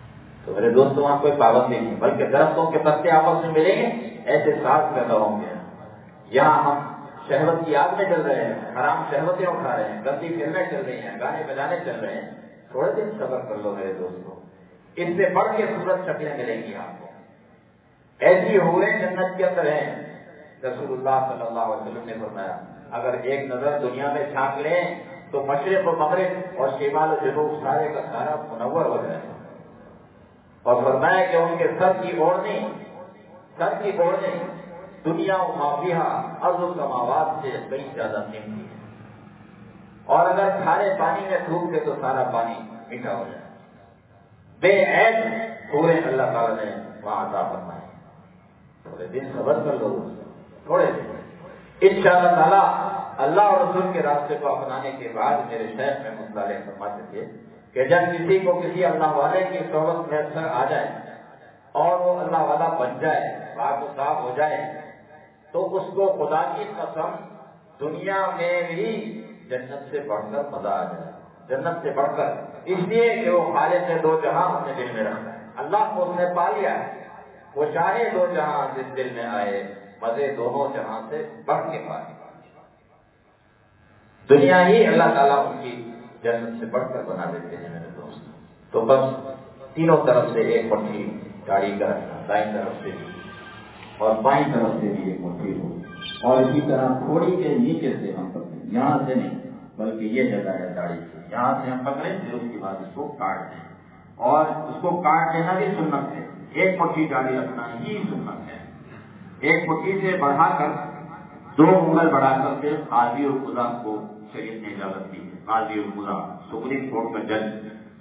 تو میرے دوستوں وہاں کوئی پابندی نہیں، بلکہ درختوں کے پتے آپس میں ملیں گے ایسے ساتھ پیدا ہوں گے۔ یہاں ہم شہوت کی آگ میں چل رہے ہیں، حرام شہوتیں اٹھا رہے ہیں، گندی فلمیں چل رہی ہیں، گانے بجانے چل رہے ہیں، تھوڑے دن صبر کر لو میرے دوستوں، اس سے بڑھ کے خوبصورت شکلیں ملیں گی آپ کو، ایسی حوریں جنت کے اندر ہیں۔ رسول اللہ صلی اللہ علیہ وسلم نے فرمایا اگر ایک نظر دنیا میں جھانک لیں تو مشرق و مغرب اور شمال و جنوب سارے کا سارا منور ہو جائے، اور فرمایا کہ ان کے سر کی اوڑھنی سر کی اوڑھنی دنیا و مافیہ ارض و سماوات سے کئی زیادہ قیمتی ہے، اور اگر کھارے پانی میں ڈوب کے تو سارا پانی میٹھا ہو جائے۔ بے عیب پورے اللہ تعالیٰ نے وہاں عطا فرمائے۔ تھوڑے دن صبر کر لو، تھوڑے دن انشاءاللہ تعالیٰ اللہ اور رسول کے راستے کو اپنانے کے بعد میرے شیخ میں مطالعہ فرماتے تھے کہ جب کسی کو کسی اللہ والے کی صحبت میسر آ جائے اور وہ اللہ والا بن جائے، پاک و صاف ہو جائے، تو اس کو خدا کی قسم دنیا میں بھی جنت سے بڑھ کر مزہ آ جائے، جنت سے بڑھ کر، اس لیے کہ وہ خالق نے دو جہاں اپنے دل میں رکھا ہے، اللہ کو اس نے پا لیا ہے، وہ چاہے دو جہاں جس دل میں آئے مزے دونوں جہاں سے بڑھ کے پائے۔ دنیا ہی اللہ تعالیٰ ان کی جنت سے بڑھ کر بنا دیتے ہیں میرے دوست۔ تو بس تینوں طرف سے ایک مٹھی گاڑی کا رکھنا، دائیں طرف سے بھی اور بائیں طرف سے بھی ایک مٹھی ہو، اور اسی طرح تھوڑی کے نیچے سے ہم پکڑیں، یہاں سے نہیں بلکہ یہ جگہ ہے داڑھی سے، یہاں سے ہم پکڑیں، پھر اس کے بعد اس کو کاٹ دیں، اور اس کو کاٹ دینا بھی سنت ہے، ایک مٹھی داڑھی رکھنا ہی سنت ہے۔ ایک مٹھی سے بڑھا کر دو انگل بڑھا کر پھر قاضی اور خدا کو شریعت نے اجازت دی ہے، قاضی اور خدا سپریم کورٹ کا جج،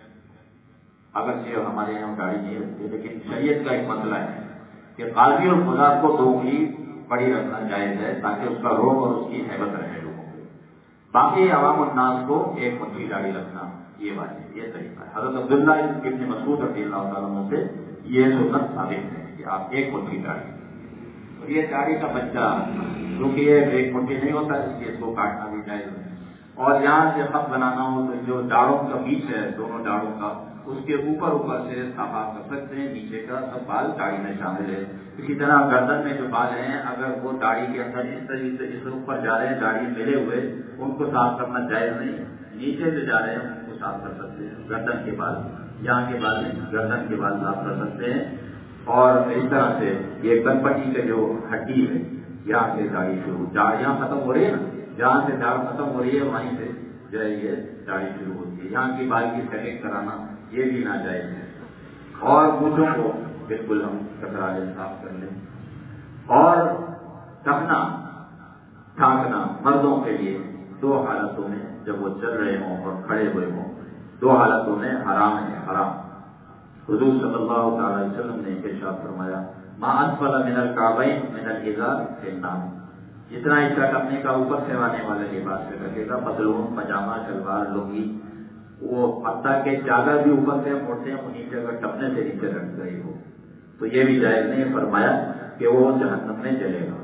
اگرچہ ہمارے یہاں داڑھی نہیں رکھتے لیکن شریعت کا ایک مسئلہ ہے کہ قاضی اور خدا کو دو انگلی بڑی رکھنا جائز ہے تاکہ اس کا روب اور اس کی ہیبت رہے لوگوں کو، باقی عوام الناس کو ایک مٹھی داڑھی رکھنا یہ بات ہے، یہ طریقہ ہے۔ حضرت عبداللہ ابن مسعود رضی اللہ تعالیٰ عنہ سے یہ سنت ثابت ہے کہ آپ ایک مٹھی داڑھی، اور یہ داڑھی کا بچہ کیونکہ یہ ایک مٹھی نہیں ہوتا اس لیے اس کو کاٹنا بھی جائز ہے، اور یہاں سے خط بنانا ہو تو جو داڑھوں کا بیچ ہے دونوں داڑھوں کا اس کے اوپر اوپر سے صفا کر سکتے ہیں، نیچے کا سب بال داڑھی میں شامل ہے۔ اسی طرح گردن میں جو بال ہیں اگر وہ داڑھی کے اندر اس طریقے سے اس اوپر جا رہے ہیں داڑھی ملے ہوئے ان کو صاف کرنا جائز نہیں، نیچے سے جا رہے ہیں ان کو صاف کر سکتے ہیں، گردن کے بال، یہاں کے بال نہیں، گردن کے بال صاف کر سکتے ہیں۔ اور اس طرح سے یہ گنپٹی کے جو ہڈی ہے یہاں سے داڑھی شروع، داڑیاں ختم ہو رہی ہے نا، جہاں سے داڑھ ختم ہو رہی ہے وہیں سے جو ہے یہ داڑھی شروع ہوتی ہے، یہاں کی بال کی سیٹنگ کرانا یہ بھی ناجائز ہے، اور مونچھوں کو بالکل ہم کترا لیں، صاف کر لیں، اور ٹھکنا ٹھانکنا مردوں کے لیے دو حالتوں میں جب وہ چل رہے ہوں اور کھڑے ہوئے ہوں، دو حالتوں میں حرام ہے، حرام۔ حضور صلی اللہ تعالی علیہ وسلم نے ارشاد فرمایا ما اسفل من الکعبین من الازار فی النار، جتنا حصہ ٹپنے کا اوپر سے آنے والے لباس سے رکھے گا، پتلون پاجامہ شلوار لنگی، وہ حتیٰ کہ چادر بھی اوپر سے موڑتے ہیں وہ نیچے اگر ٹپنے سے نیچے رکھ گئی ہو تو یہ بھی جائز نہیں، فرمایا کہ وہ جہنم میں جلے گا۔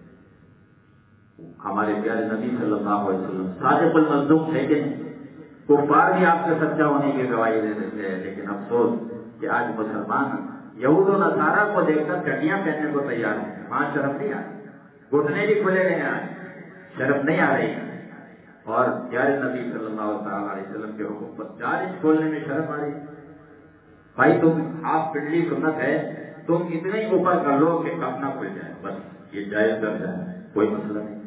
ہمارے پیارے نبی صلی اللہ علیہ وسلم صادق المصدوق ہے کہ کفار بھی آپ کے سچا ہونے کی گواہی دے دیتے ہیں، لیکن افسوس کہ آج مسلمان یہود و نصارہ کو دیکھ کر چٹیاں پہننے کو تیار ہیں، وہاں شرم نہیں آ رہی، گھٹنے بھی کھلے گئے ہیں، آج شرم نہیں آ رہی، اور پیارے نبی صلی اللہ علیہ وسلم کے حکم پر چار انچ کھولنے میں شرم آ رہی۔ بھائی تم آپ پنڈلی سنت ہے، تم اتنے ہی اوپر کر لو کہ کپنا کھل جائے، بس یہ جائز کر جائے، کوئی مسئلہ نہیں۔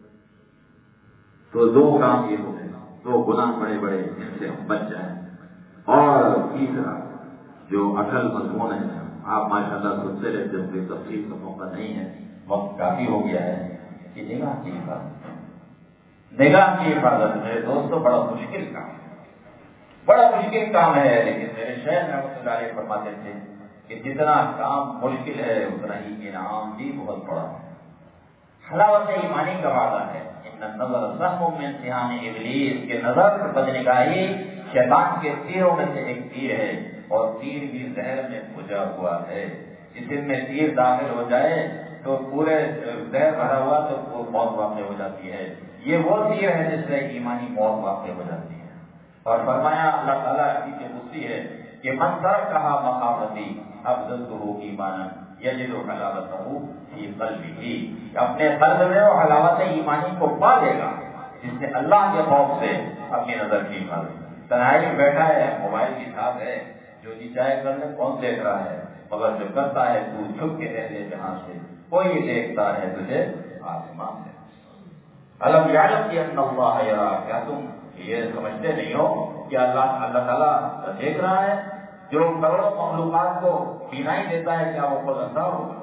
تو دو کام یہ ہو گئے، دو گناہ بڑے بڑے جن سے ہم بچ جائیں، اور تیسرا جو اصل مضمون ہے آپ ماشاءاللہ سنتے رہتے ہوں گے، تفصیل کا موقع نہیں ہے، وقت کافی ہو گیا ہے، کہ نگاہ کی حفاظت، نگاہ کی حفاظت میرے دوستوں بڑا مشکل کام ہے، بڑا مشکل کام ہے، لیکن میرے شیخ رحمۃ اللہ علیہ فرماتے تھے کہ جتنا کام مشکل ہے اتنا ہی انعام بھی بہت بڑا ہے۔ حلاوت ایمانی کا وعدہ ہے، ان النظر سهم من سهام ابلیس، کے نظر بدنگاہی شیطان کے تیروں میں سے ایک تیر ہے، اور تیر بھی زہر میں بھجا ہوا ہے، جس میں تیر داخل ہو جائے تو پورے زہر بھرا ہوا تو وہ موت واقع ہو جاتی ہے، یہ وہ تیر ہے جس سے ایمانی موت واقع ہو جاتی ہے۔ اور فرمایا اللہ تعالیٰ حدیث قدسی ہے کہ من ترکھا مخافتی افضلتہ ایمانا یجد حلاوتہ فی قلبہ، اپنے قلب میں وہ حلاوت ایمانی کو پا لے گا جس نے اللہ کے خوف سے اپنی نظر کی حفاظت۔ تنہائی میں بیٹھا ہے، موبائل کی چھاپ ہے، جو جی چاہے کر لے، کون دیکھ رہا ہے؟ مگر جو کرتا ہے تو چھپ کے رہ لے جہاں سے، کوئی دیکھتا ہے تجھے آسمان سے۔ الم یعلم ان اللہ یرا، کیا تم یہ سمجھتے نہیں ہو کہ اللہ اللہ تعالیٰ دیکھ رہا ہے؟ جو کروڑوں مخلوقات کو بینائی دیتا ہے، کیا وہ خود اندھا ہوگا؟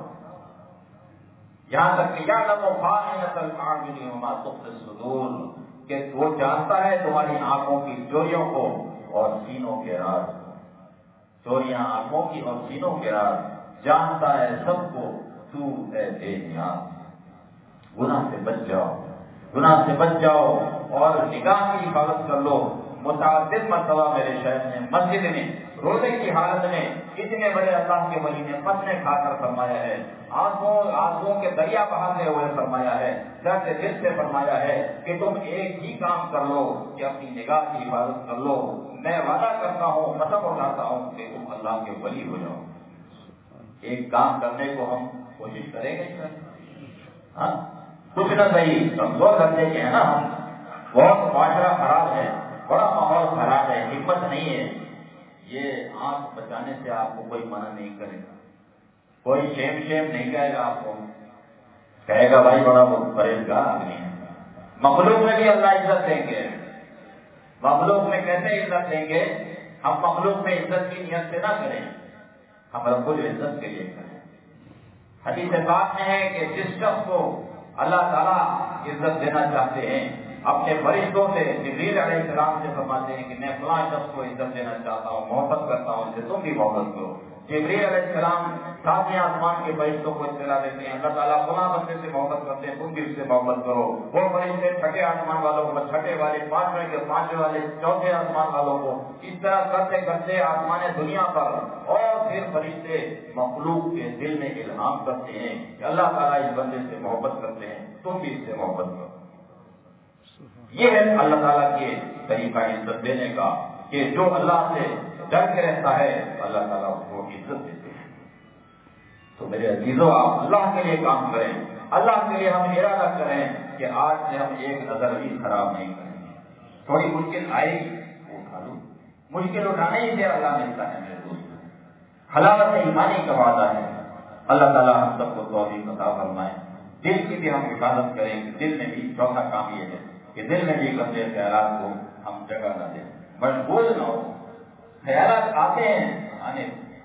یہاں تک کہ یعلم خائنۃ الاعین وما تخفی الصدور، کہ وہ جانتا ہے تمہاری آنکھوں کی چوریوں کو اور سینوں کے راز، چوریاں آنکھوں کی اور سینوں کے راز جانتا ہے سب کو۔ تو اے بے نیاز گناہ سے بچ جاؤ، گناہ سے بچ جاؤ اور نگاہ کی حفاظت کر لو۔ متعدد مرتبہ میرے شہر نے مسجد میں روزے کی حالت میں اتنے بڑے اللہ کے ولی نے پتنے کھا کر فرمایا ہے، آنسوں آنسوں کے دریا بہاتے ہوئے فرمایا ہے، درد دل سے فرمایا ہے کہ تم ایک ہی کام کر لو کہ اپنی نگاہ کی حفاظت کر لو، میں وعدہ کرتا ہوں، قسم اٹھاتا ہوں کہ تم اللہ کے ولی ہو جاؤ۔ ایک کام کرنے کو ہم کوشش کریں گے ہاں کچھ نہ صحیح، کمزور کرتے کے ہیں نا ہم، بہت معاشرہ خراب ہے، بڑا ماحول خراب ہے، ہمت نہیں ہے۔ یہ آنکھ بچانے سے آپ کو کوئی منع نہیں کرے گا، کوئی شیم شیم نہیں کہے گا، آپ کو کہے گا بھائی بڑا پرہیزگار آدمی ہے۔ مخلوق میں بھی اللہ عزت دیں گے، مخلوق میں کیسے عزت دیں گے؟ ہم مخلوق میں عزت کی نیت سے نہ کریں، ہم رب العزت کے لیے کریں۔ حدیث پاک میں ہے کہ جس شخص کو اللہ تعالیٰ عزت دینا چاہتے ہیں اپنے فرشتوں سے، جبریل علیہ السلام سے فرماتے ہیں کہ میں فلاں شخص کو عزت دینا چاہتا ہوں، محبت کرتا ہوں، اسے تم بھی محبت کرو۔ جبریل علیہ السلام ساتویں آسمان کے فرشتوں کو اطلاع دیتے ہیں، اللہ تعالیٰ فلاں بندے سے محبت کرتے ہیں، تم بھی اس سے محبت کرو۔ وہ فرشتے چھٹے آسمان والوں کو، چھٹے والے پانچویں کے پانچویں والے چوتھے آسمان والوں کو، اس طرح کرتے کرتے آسمان دنیا پر، اور پھر فرشتے مخلوق کے دل میں الہام کرتے ہیں کہ اللہ تعالیٰ اس بندے سے محبت کرتے ہیں، تم بھی اس سے محبت کرو۔ یہ ہے اللہ تعالیٰ کے طریقہ عزت دینے کا کہ جو اللہ سے ڈر کے رہتا ہے اللہ تعالیٰ اس کو عزت دیتے ہیں۔ تو میرے عزیزوں، آپ اللہ کے لیے کام کریں، اللہ کے لیے ہم ارادہ کریں کہ آج سے ہم ایک نظر بھی خراب نہیں کریں گے۔ تھوڑی مشکل آئے گی وہ اٹھا لو، مشکل اٹھانے ہی سے اللہ ملتا ہے میرے دوست۔ حلاوت ایمانی کا وعدہ ہے، اللہ تعالیٰ ہم سب کو توفیق عطا فرمائے۔ دل کی بھی ہم حفاظت کریں کہ دل میں بھی چوتھا کام یہ ہے کہ دل میں بھی گندے خیالات کو ہم جگہ نہ دیں، مشغول نہ ہو۔ خیالات آتے ہیں آنے،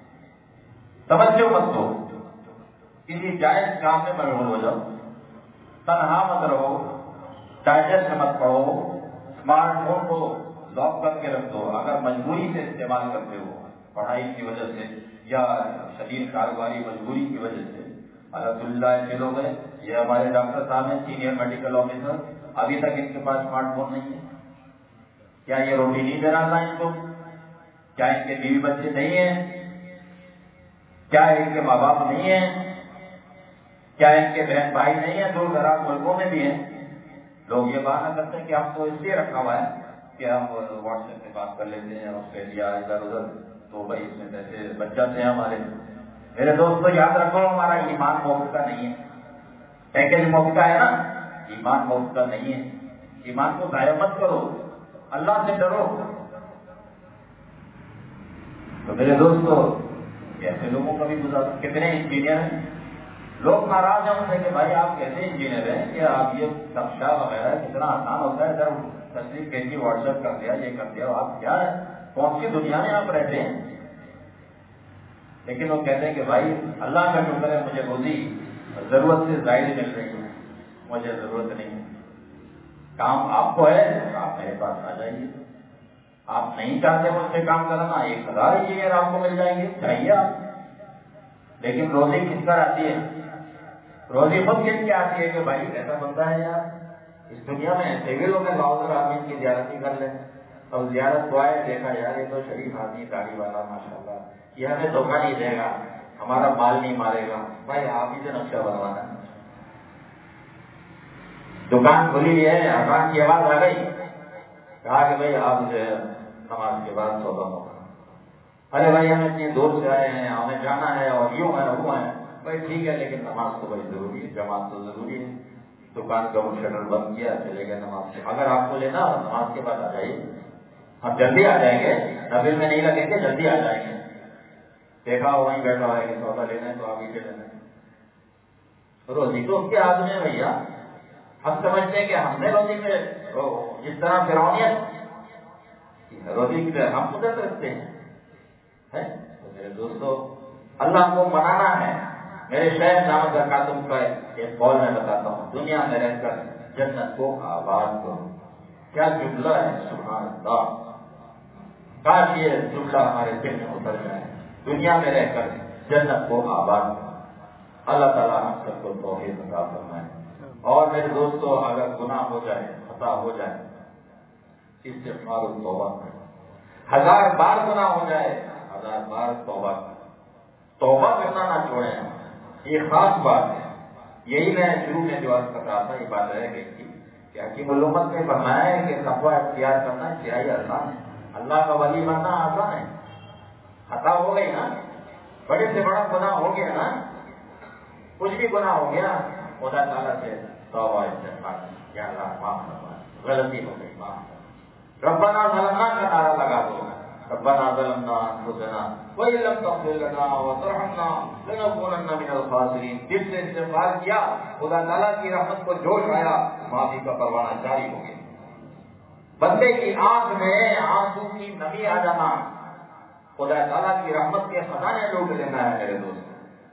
توجہ مت دو، کسی جائز کام میں مشغول ہو جاؤ، تنہا مت رہو، ڈائجسٹ مت پڑھو، اسمارٹ فون کو لاک کر کے رکھ دو۔ اگر مجبوری سے استعمال کرتے ہو، پڑھائی کی وجہ سے یا شدید کاروباری مجبوری کی وجہ سے، الحمدللہ ایسے لوگ ہیں، یہ ہمارے ڈاکٹر صاحب ہیں، سینئر میڈیکل آفیسر، ابھی تک ان کے پاس اسمارٹ فون نہیں ہے۔ کیا یہ روٹی نہیں دے رہا تھا ان کو؟ کیا ان کے بیوی بچے نہیں ہیں؟ کیا ان کے ماں باپ نہیں ہیں؟ کیا ان کے بہن بھائی نہیں ہیں؟ دور دراز ملکوں میں بھی ہیں۔ لوگ یہ بات کرتے ہیں کہ ہم تو اس لیے رکھا ہوا ہے کہ ہم واٹس ایپ پہ بات کر لیتے ہیں، آسٹریلیا ادھر ادھر، تو بھائی اس میں پیسے بچ جاتے ہیں ہمارے۔ میرے دوستو یاد رکھو، ہمارا ایمان مفت کا نہیں ہے، پیکج مفت کا ہے نا، ایمان مفت کا نہیں ہے۔ ایمان کو ضائع مت کرو، اللہ سے ڈرو۔ تو میرے دوستو ایسے لوگوں کا بھی گزارا، کتنے انجینئر ہیں، لوگ ناراض ہیں ان سے کہ بھائی آپ کیسے انجینئر ہیں کہ آپ یہ نقشہ وغیرہ کتنا آسان ہوتا ہے، ادھر تصویر بھیجی، واٹس ایپ کر دیا، یہ کر دیا، آپ کیا ہے، کون سی دنیا میں آپ رہتے ہیں؟ لیکن وہ کہتے ہیں کہ بھائی اللہ کا شکر ہے مجھے روزی ضرورت سے زائد مل رہی ہے، مجھے ضرورت نہیں ہے۔ کام آپ کو ہے، آپ میرے پاس آ جائیے۔ آپ نہیں چاہتے مجھ سے کام کرنا، ایک ہزار انجینئر آپ کو مل جائیں گے، چاہیے آپ۔ لیکن روزی کس پر آتی ہے؟ روزی خود کس کی آتی ہے کہ بھائی ایسا بنتا ہے یار اس دنیا میں ایسے بھی لوگ ہیں، لاؤ آدمی کی زیارت ہی کر لیں۔ اور زیارت کو آئے، دیکھا یار یہ تو شریف آدمی، داڑھی والا ماشاء اللہ، یہ ہمیں دھوکہ نہیں دے گا، ہمارا مال نہیں مارے گا۔ بھائی آپ ہی سے نقشہ بنوانا ہے، دکان کھلی ہے، حکام کی آواز آ گئی، کہا کہ بھائی آپ جو ہے نماز کے بعد سودا ہوگا۔ ارے بھائی ہم اتنی دور سے آئے ہیں، ہمیں جانا ہے اور یوں ہے وہ ہے، بھائی ٹھیک ہے لیکن نماز تو بڑی ضروری ہے، جماعت تو ضروری ہے. دکان کا وہ شٹر بند کیا، چلے گئے نماز سے. اگر آپ کو لینا نماز کے بعد آ جائیے، ہم جلدی آ جائیں گے، نبے میں نہیں لگیں گے، جلدی آ جائیں گے. دیکھا ہو وہیں بیٹھا ہوا ہے کہ سودا لینا ہے تو آپ ہی سے لینا ہے. روزی تو اس کے ہاتھ میں بھیا. ہم سمجھتے ہیں کہ ہم نے روزی میں جس طرح فرعونیت روزی میں ہم قدرت رکھتے ہیں. تو میرے دوستو اللہ کو منانا ہے. میرے شیخ نام زکاتم کا ایک قول میں بتاتا ہوں، دنیا میں رہ کر جنت کو آباد کرو. کیا جملہ ہے، سبحان اللہ. کاش یہ جملہ ہمارے دل میں اتر جائے. دنیا میں رہ کر جنت کو آباد کرو. اللہ تعالیٰ ہم سب کو توفیق عطا فرمائے. اور میرے دوستو اگر گناہ ہو جائے، خطا ہو جائے، استغفار و توبہ کریں. ہزار بار گناہ ہو جائے، ہزار بار توبہ کریں. توبہ کرنا نہ چھوڑیں، یہ خاص بات ہے. یہی میں شروع میں جو عرض کر رہا تھا، یہ بات رہ گئی تھی کہ حکیم علومت نے فرمایا ہے کہ تقویٰ اختیار کرنا انتہائی آسان ہے. اللہ کا ولی بننا آسان ہے. خطا ہو گئی نا، بڑے سے بڑا گناہ ہو گیا نا، کچھ بھی گناہ ہو گیا، خدا تعالیٰ سے توبہ استغفار یا اللہ معاف فرما، غلطی ہو گئی معاف. ربنا ظلمنا کا نعرہ لگا دو، ربنا ظلمنا انفسنا وان لم تغفر لنا وترحمنا لنكونن من الخاسرین. دل سے استغفار کیا، خدا تعالیٰ کی رحمت کو جوش آیا، معافی کا پروانہ جاری ہو گیا. بندے کی آنکھ میں آنسو کی نمی آ جانا، خدا تعالیٰ کی رحمت کے خزانے لوٹ لینا ہے میرے دوست.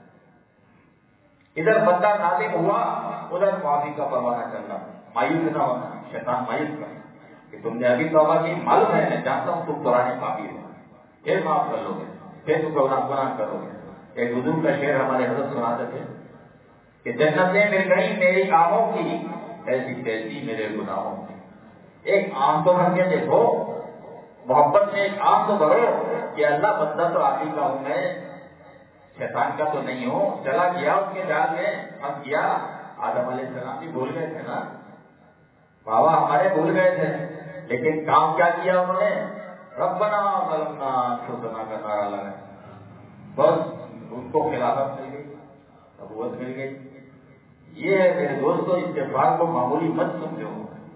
ادھر بندہ نازک ہوا، ادھر معافی کا پروانہ چلنا. مایوس نہ ہونا، شیطان مایوس کرنا کہ تم نے ابھی توبہ کی، معلوم ہے میں جانتا ہوں تم پرانے پاپی ہو، پھر معاف کر لو گے، پھر تم گناہ گناہ کرو گے. ایک بزرگ کا شعر ہمارے حضرت سناتے تھے کہ جنتیں مل گئی میری آنکھوں کی، ایسی کیسی میرے گناہوں کی. ایک آنکھ تو بھر کے دیکھو، محبت میں ایک آنکھ تو بھرو کہ اللہ بندہ تو آپ ہی کا ہوں میں، شیطان کا تو نہیں ہوں. چلا گیا اس کے جال میں، ہم کیا. آدم علیہ السلام بھی بھول گئے تھے نا، بابا ہمارے بھول گئے تھے، لیکن کام کیا کیا انہوں نے؟ ربنا ظلمنا انفسنا کا نعرہ لگایا. بس ان کو خلافت مل گئی، نبوت مل گئی. یہ ہے میرے دوستوں، استغفار کو معمولی مت سمجھو.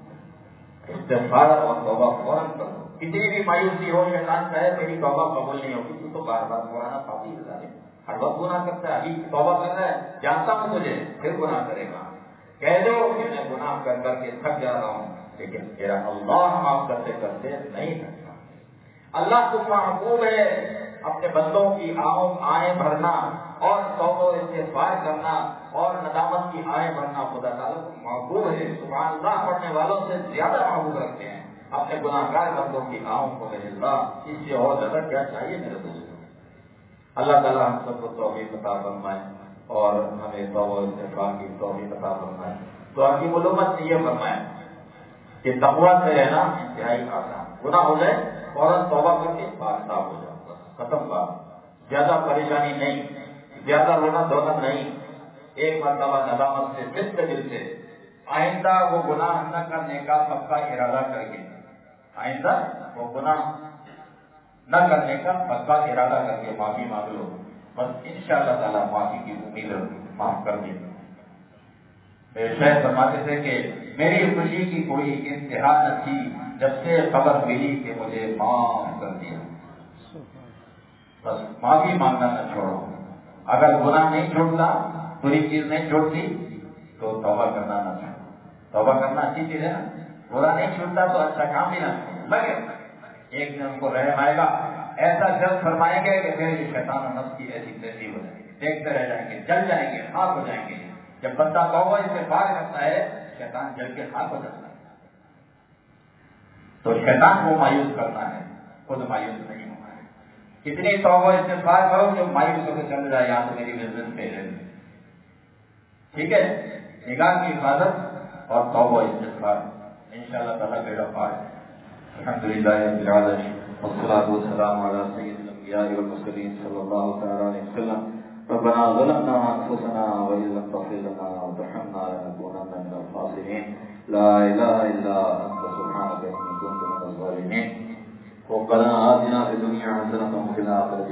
استغفار اور توبہ فوراً کرو. کتنی بھی مایوسی ہو، شیطان چاہے میری توبہ قبول نہیں ہوگی، تو تو بار بار پرانا پاپی ہے، ہر وقت گناہ کرتا ہے. ابھی توبہ کر رہا ہے، جانتا ہوں تجھے پھر گناہ کرے گا. کہہ دو کہ میں گناہ کر کر کے تھک جا رہا ہوں، لیکن میرا اللہ معاف کرتے کرتے نہیں تھکتا. اللہ کو محبوب ہے اپنے بندوں کی آہیں بھرنا اور توبہ و استغفار کرنا اور ندامت کی آہیں بھرنا. خدا تعالیٰ کو محبوب ہے. سبحان اللہ پڑھنے والوں سے زیادہ محبوب رکھتے ہیں اپنے گناہ گار بندوں کی آہوں کو. میرے اللہ اس سے اور زیادہ کیا چاہیے میرے دوستوں. اللہ تعالیٰ ہم سب کو توفیق عطا فرمائے اور ہمیں توبہ و استغفار کی توفیق عطا فرمائے. تو حکیم علومت نے یہ فرمایا کہ تقویٰ سے رہنا انتہائی آسان. گناہ ہو جائے فوراً توبہ کر کے پاک صاف ہو جاؤ، بس ختم بات. زیادہ پریشانی نہیں، زیادہ رونا دھونا نہیں. ایک مرتبہ ندامت سے دل سے دل سے آئندہ وہ گناہ نہ کرنے کا پکا ارادہ کر کے، آئندہ وہ گناہ نہ کرنے کا پکا ارادہ کر کے معافی مانگ لو. بس انشاءاللہ تعالیٰ معافی کی امید معاف کر دیں. میرے شیخ فرماتے تھے کہ میری خوشی کی کوئی انتہا نہ تھی جب سے خبر ملی کہ مجھے معاف کر دیا. بس معافی مانگنا نہ چھوڑو. اگر گناہ نہیں چھوڑتا، بری چیز نہیں چھوڑتی، تو توبہ کرنا نہ چھوڑو. توبہ کرنا اچھی چیز ہے نا. برا نہیں چھوڑتا تو اچھا کام بھی نہ لگے. ایک دن ہم کو رحم آئے گا، ایسا جلد فرمائیں گے کہ پھر یہ شیطان و نفس کی ایسی تہذیب ہو جائے گی. دیکھتے رہ جائیں گے، جل جائیں گے، خاک ہو جائیں گے. جب بندہ توبہ استغفار کرتا ہے، شیطان جل کے خاک ہو جاتا ہے. تو شیطان کو مایوس کرنا ہے، خود مایوس نہیں ہونا ہے. کتنی توبہ استغفار کرو جو مایوس ہو کے چل جائے، یا تو میری بزنس پہ ہے. ٹھیک ہے، نگاہ کی حفاظت اور توبہ استغفار انشاءاللہ تعالیٰ بیڑا پار ہے. الحمدللہ رب العالمین والصلاة والسلام علی سید الانبیاء والمرسلین صلی اللہ تعالی علیہ وسلم. ربنا ظلمنا انفسنا وان لم تغفر لنا وترحمنا لنكونن من الخاسرین. لا الہ الا انت سبحانک انی کنت من الظالمین. ربنا آتنا فی الدنیا حسنۃ وفی الآخرۃ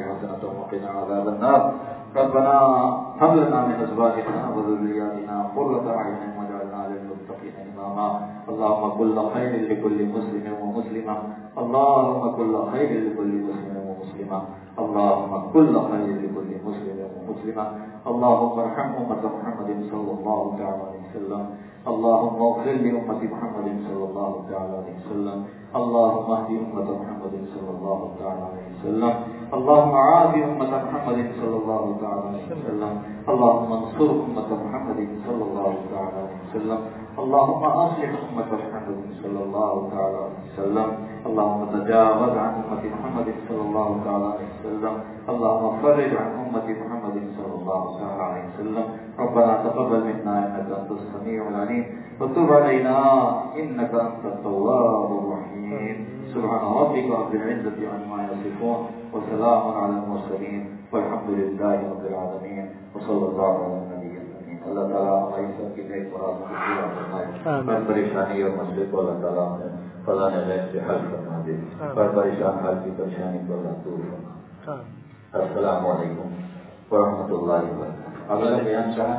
وقنا عذاب النار ربنا هب لنا من ازواجنا وذرياتنا قرة اعين واجعلنا للمتقين اماما اللهم كل خير لكل مسلم ومسلمة اللهم كل خير لكل مسلم ومسلمة اللهم كل خير لكل مسلم ومسلمة اللهم ارحم أمة محمد صلى الله تعالى عليه وسلم اللهم اغفر لأمة محمد صلى الله تعالى عليه وسلم اللهم اهد أمة محمد صلى الله تعالى عليه وسلم اللهم عاف أمة محمد صلى الله تعالى عليه وسلم اللهم انصر أمة محمد صلى الله تعالى عليه وسلم اللهم أصلح أمة محمد صلى الله تعالى عليه وسلم اللهم تجاوز عن أمة محمد صلى الله تعالى عليه وسلم اللهم فرج عن أمة محمد صلى الله تعالى عليه وسلم ربنا تقبل منا إنك أنت السميع العليم وتب علينا إنك أنت التواب الرحيم سبحان ربك رب العزة عما يصفون وسلام على المرسلين والحمد لله رب العالمين وصلى الله على النبي الأمين. اللہ تعالیٰ ہماری سب کی نیک مراد کو پورا فرمائے. ہر پریشانی اور مسئلے کو اللہ تعالیٰ نے فضا نے غیب سے حل فرما دے. ہر پریشان حال کی پریشانی کو اللہ دور فرما. السلام علیکم ورحمۃ اللہ وبرکاتہ. اگلا بیان چاہیں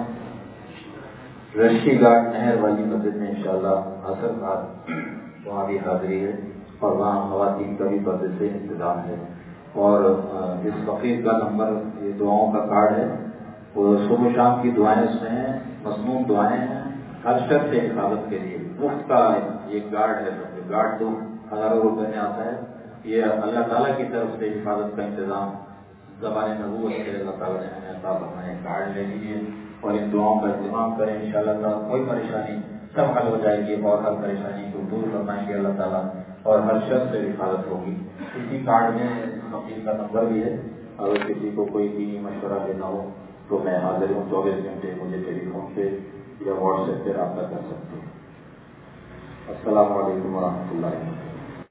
رشی گھاٹ نہر والی مسجد میں انشاءاللہ عصر بعد وہاں بھی حاضری ہے اور وہاں خواتین کا بھی پردے سے انتظام ہے. اور اس فقیر کا نمبر یہ دعاؤں کا کارڈ ہے. وہ صبح شام کی دعائیں اس میں ہیں, مصنون دعائیں ہیں ہر شخص سے حفاظت کے لیے. مفت کا یہ گارڈ ہے. گارڈ تو ہزاروں روپے میں آتا ہے. یہ اللہ تعالیٰ کی طرف سے حفاظت کا انتظام زبان نبوت سے اللہ تعالیٰ نے ہمیں عطا فرمائے. کارڈ لے لیجیے اور ان دعاؤں کا اہتمام کریں. انشاءاللہ تعالیٰ کوئی پریشانی سب حل ہو جائے گی اور ہر پریشانی کو دور فرمائیں گے اللہ تعالیٰ اور ہر شخص سے حفاظت ہوگی. اسی کارڈ میں وکیل کا نمبر بھی ہے. اگر کسی کو کوئی دینی مشورہ دینا ہو تو میں حاضر ہوں. چوبیس گھنٹے مجھے ٹیلی فون پہ یا واٹس ایپ پہ رابطہ کر سکتے ہیں. السلام علیکم ورحمۃ اللہ وبرکاتہ.